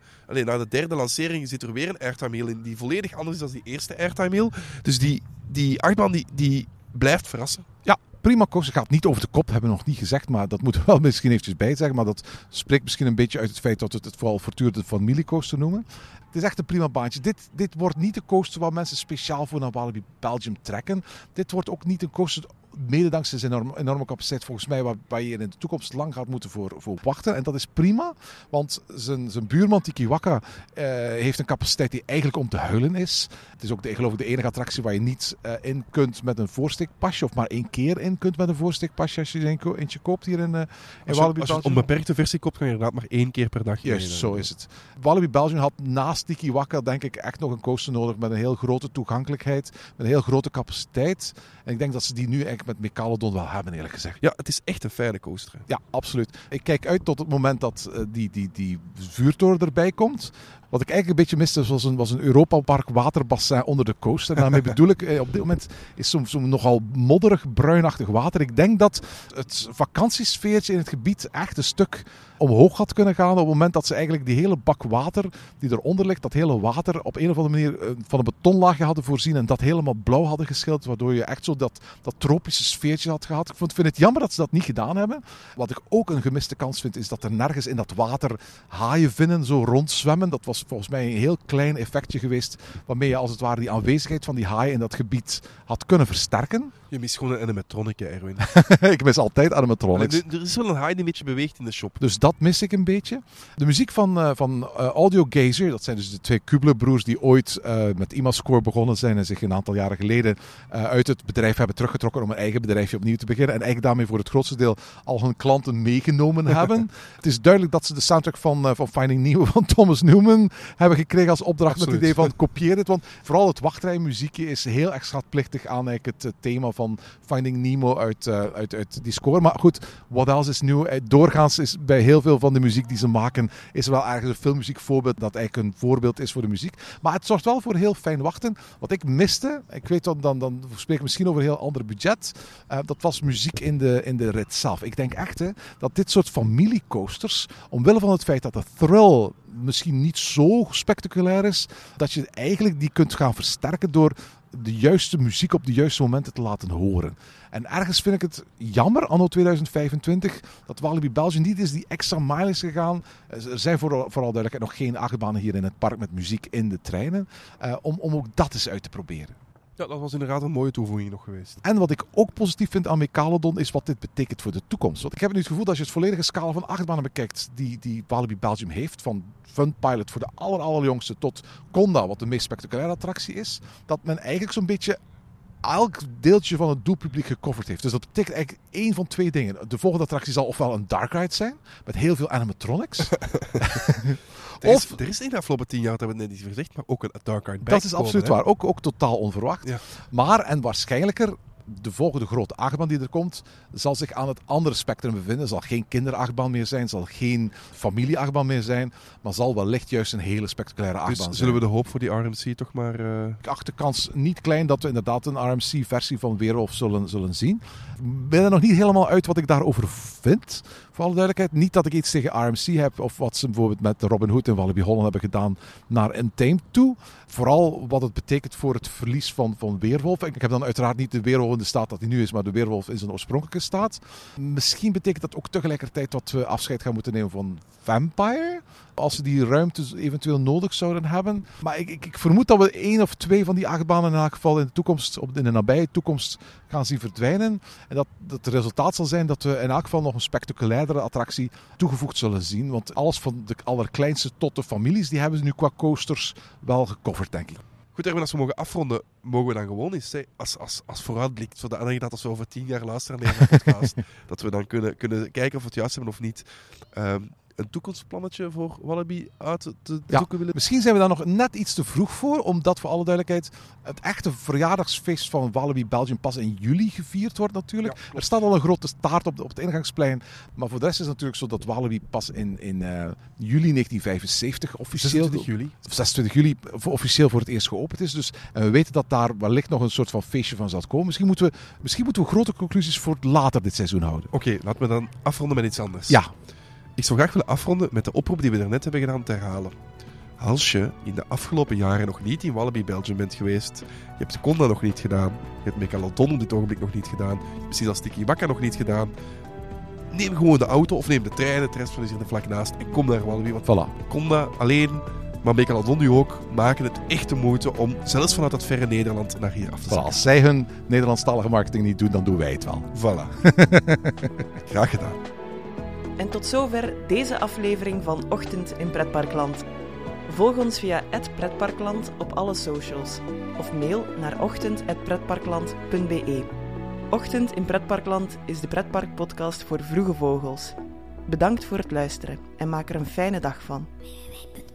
na de derde lancering zit er weer een airtime hill in, die volledig anders is dan die eerste airtime hill. Dus die achtbaan die blijft verrassen. Ja, prima coaster. Gaat niet over de kop, hebben we nog niet gezegd, maar dat moeten we wel misschien eventjes bij zeggen. Maar dat spreekt misschien een beetje uit het feit dat we het vooral voortdurend een familiecoaster noemen. Het is echt een prima baantje. Dit wordt niet de coaster waar mensen speciaal voor naar Walibi Belgium trekken. Dit wordt ook niet een coaster, mede dankzij zijn enorme capaciteit volgens mij, waar je in de toekomst lang gaat moeten voor wachten. En dat is prima, want zijn buurman Tikiwaka heeft een capaciteit die eigenlijk om te huilen is. Het is ook geloof ik de enige attractie waar je niet in kunt met een voorsteekpasje, of maar 1 keer in kunt met een voorsteekpasje als je er eentje koopt hier in Walibi Belgium. Als je een onbeperkte versie koopt, kan je inderdaad maar 1 keer per dag. Juist, zo is het. Walibi Belgium had naast Tikiwaka denk ik echt nog een coaster nodig met een heel grote toegankelijkheid, met een heel grote capaciteit. En ik denk dat ze die nu eigenlijk met Megalodon wel hebben, eerlijk gezegd. Ja, het is echt een fijne coaster. Ja, absoluut. Ik kijk uit tot het moment dat die vuurtoren erbij komt. Wat ik eigenlijk een beetje miste was een Europa-park waterbassin onder de coaster. En daarmee bedoel ik, op dit moment is zo'n nogal modderig, bruinachtig water. Ik denk dat het vakantiesfeertje in het gebied echt een stuk omhoog had kunnen gaan op het moment dat ze eigenlijk die hele bak water die eronder ligt, dat hele water op een of andere manier van een betonlaagje hadden voorzien en dat helemaal blauw hadden geschilderd, waardoor je echt zo dat tropische sfeertje had gehad. Ik vind het jammer dat ze dat niet gedaan hebben. Wat ik ook een gemiste kans vind, is dat er nergens in dat water haaienvinnen zo rondzwemmen. Dat was volgens mij een heel klein effectje geweest, waarmee je als het ware die aanwezigheid van die haaien in dat gebied had kunnen versterken. Je mist gewoon een animatronic, Erwin. Ik mis altijd animatronics. Er is wel een haai die een beetje beweegt in de shop. Dus dat mis ik een beetje. De muziek van Audio Gazer, dat zijn dus de 2 Kubler-broers die ooit met IMAscore begonnen zijn en zich een aantal jaren geleden uit het bedrijf hebben teruggetrokken om een eigen bedrijfje opnieuw te beginnen. En eigenlijk daarmee voor het grootste deel al hun klanten meegenomen hebben. Het is duidelijk dat ze de soundtrack van Finding Nemo van Thomas Newman hebben gekregen als opdracht. Absoluut. Met het idee van kopieer het. Want vooral het wachtrijmuziekje is heel erg schatplichtig aan eigenlijk het thema van Finding Nemo uit die score. Maar goed, what else is nieuw? Doorgaans is bij heel veel van de muziek die ze maken, is er wel ergens een filmmuziekvoorbeeld dat eigenlijk een voorbeeld is voor de muziek. Maar het zorgt wel voor heel fijn wachten. Wat ik miste, ik weet dan spreek ik misschien over een heel ander budget, dat was muziek in de rit zelf. Ik denk echt dat dit soort familiecoasters, omwille van het feit dat de thrill misschien niet zo spectaculair is, dat je eigenlijk die kunt gaan versterken door de juiste muziek op de juiste momenten te laten horen. En ergens vind ik het jammer, anno 2025, dat Walibi Belgium niet is die extra mile is gegaan. Er zijn vooral duidelijkheid nog geen achtbanen hier in het park met muziek in de treinen, om ook dat eens uit te proberen. Ja, dat was inderdaad een mooie toevoeging nog geweest. En wat ik ook positief vind aan Megalodon is wat dit betekent voor de toekomst. Want ik heb nu het gevoel dat als je het volledige scala van achtbanen bekijkt die Walibi Belgium heeft, van Fun Pilot voor de allerjongste tot Conda, wat de meest spectaculaire attractie is, dat men eigenlijk zo'n beetje elk deeltje van het doelpubliek gecoverd heeft. Dus dat betekent eigenlijk 1 van 2 dingen. De volgende attractie zal ofwel een dark ride zijn, met heel veel animatronics. Er is in de afgelopen 10 jaar, dat hebben we net niet gezegd, maar ook een dark ride bij. Dat is absoluut waar. Ook totaal onverwacht. Ja. Maar, en waarschijnlijker, de volgende grote achtbaan die er komt, zal zich aan het andere spectrum bevinden. Zal geen kinderachtbaan meer zijn, zal geen familieachtbaan meer zijn, maar zal wellicht juist een hele spectaculaire achtbaan zijn. Dus zullen we de hoop voor die RMC toch maar... Ik acht de kans niet klein dat we inderdaad een RMC-versie van Weerwolf zullen zien. Ik ben er nog niet helemaal uit wat ik daarover vind. Voor alle duidelijkheid, niet dat ik iets tegen RMC heb of wat ze bijvoorbeeld met Robin Hood en Walibi Holland hebben gedaan naar Untamed toe. Vooral wat het betekent voor het verlies van Weerwolf. Ik heb dan uiteraard niet de Weerwolf in de staat dat hij nu is, maar de Weerwolf in zijn oorspronkelijke staat. Misschien betekent dat ook tegelijkertijd dat we afscheid gaan moeten nemen van Vampire. Als ze die ruimte eventueel nodig zouden hebben. Maar ik vermoed dat we 1 of 2 van die achtbanen in elk geval in de nabije toekomst gaan zien verdwijnen. En dat het resultaat zal zijn dat we in elk geval nog een spectaculairdere attractie toegevoegd zullen zien. Want alles van de allerkleinste tot de families, die hebben ze nu qua coasters wel gecoverd, denk ik. Goed, Erwin, als we mogen afronden, mogen we dan gewoon eens, als vooruitblik, zodat als we over 10 jaar luisteren naar deze podcast, dat we dan kunnen kijken of we het juist hebben of niet. Een toekomstplannetje voor Walibi uit te zoeken willen? Misschien zijn we daar nog net iets te vroeg voor, omdat voor alle duidelijkheid het echte verjaardagsfeest van Walibi Belgium pas in juli gevierd wordt natuurlijk. Ja, er staat al een grote taart op het ingangsplein, maar voor de rest is het natuurlijk zo dat Walibi pas in juli 1975 officieel... 26 juli officieel voor het eerst geopend is. Dus, en we weten dat daar wellicht nog een soort van feestje van zal komen. Misschien moeten we grote conclusies voor later dit seizoen houden. Oké, laten we dan afronden met iets anders. Ja. Ik zou graag willen afronden met de oproep die we daarnet hebben gedaan te herhalen. Als je in de afgelopen jaren nog niet in Walibi Belgium bent geweest, je hebt Conda nog niet gedaan, je hebt Megalodon op dit ogenblik nog niet gedaan, je hebt precies als Tiki Waka nog niet gedaan, neem gewoon de auto of neem de trein, het rest van is hier er vlak naast en kom naar Walibi. Want Voilà. Conda alleen, maar Megalodon nu ook, maken het echt de moeite om zelfs vanuit dat verre Nederland naar hier af te Voilà. zakken. Als zij hun Nederlandstalige marketing niet doen, dan doen wij het wel. Voilà. Graag gedaan. En tot zover deze aflevering van Ochtend in Pretparkland. Volg ons via @pretparkland op alle socials of mail naar ochtend@pretparkland.be. Ochtend in Pretparkland is de pretparkpodcast voor vroege vogels. Bedankt voor het luisteren en maak er een fijne dag van.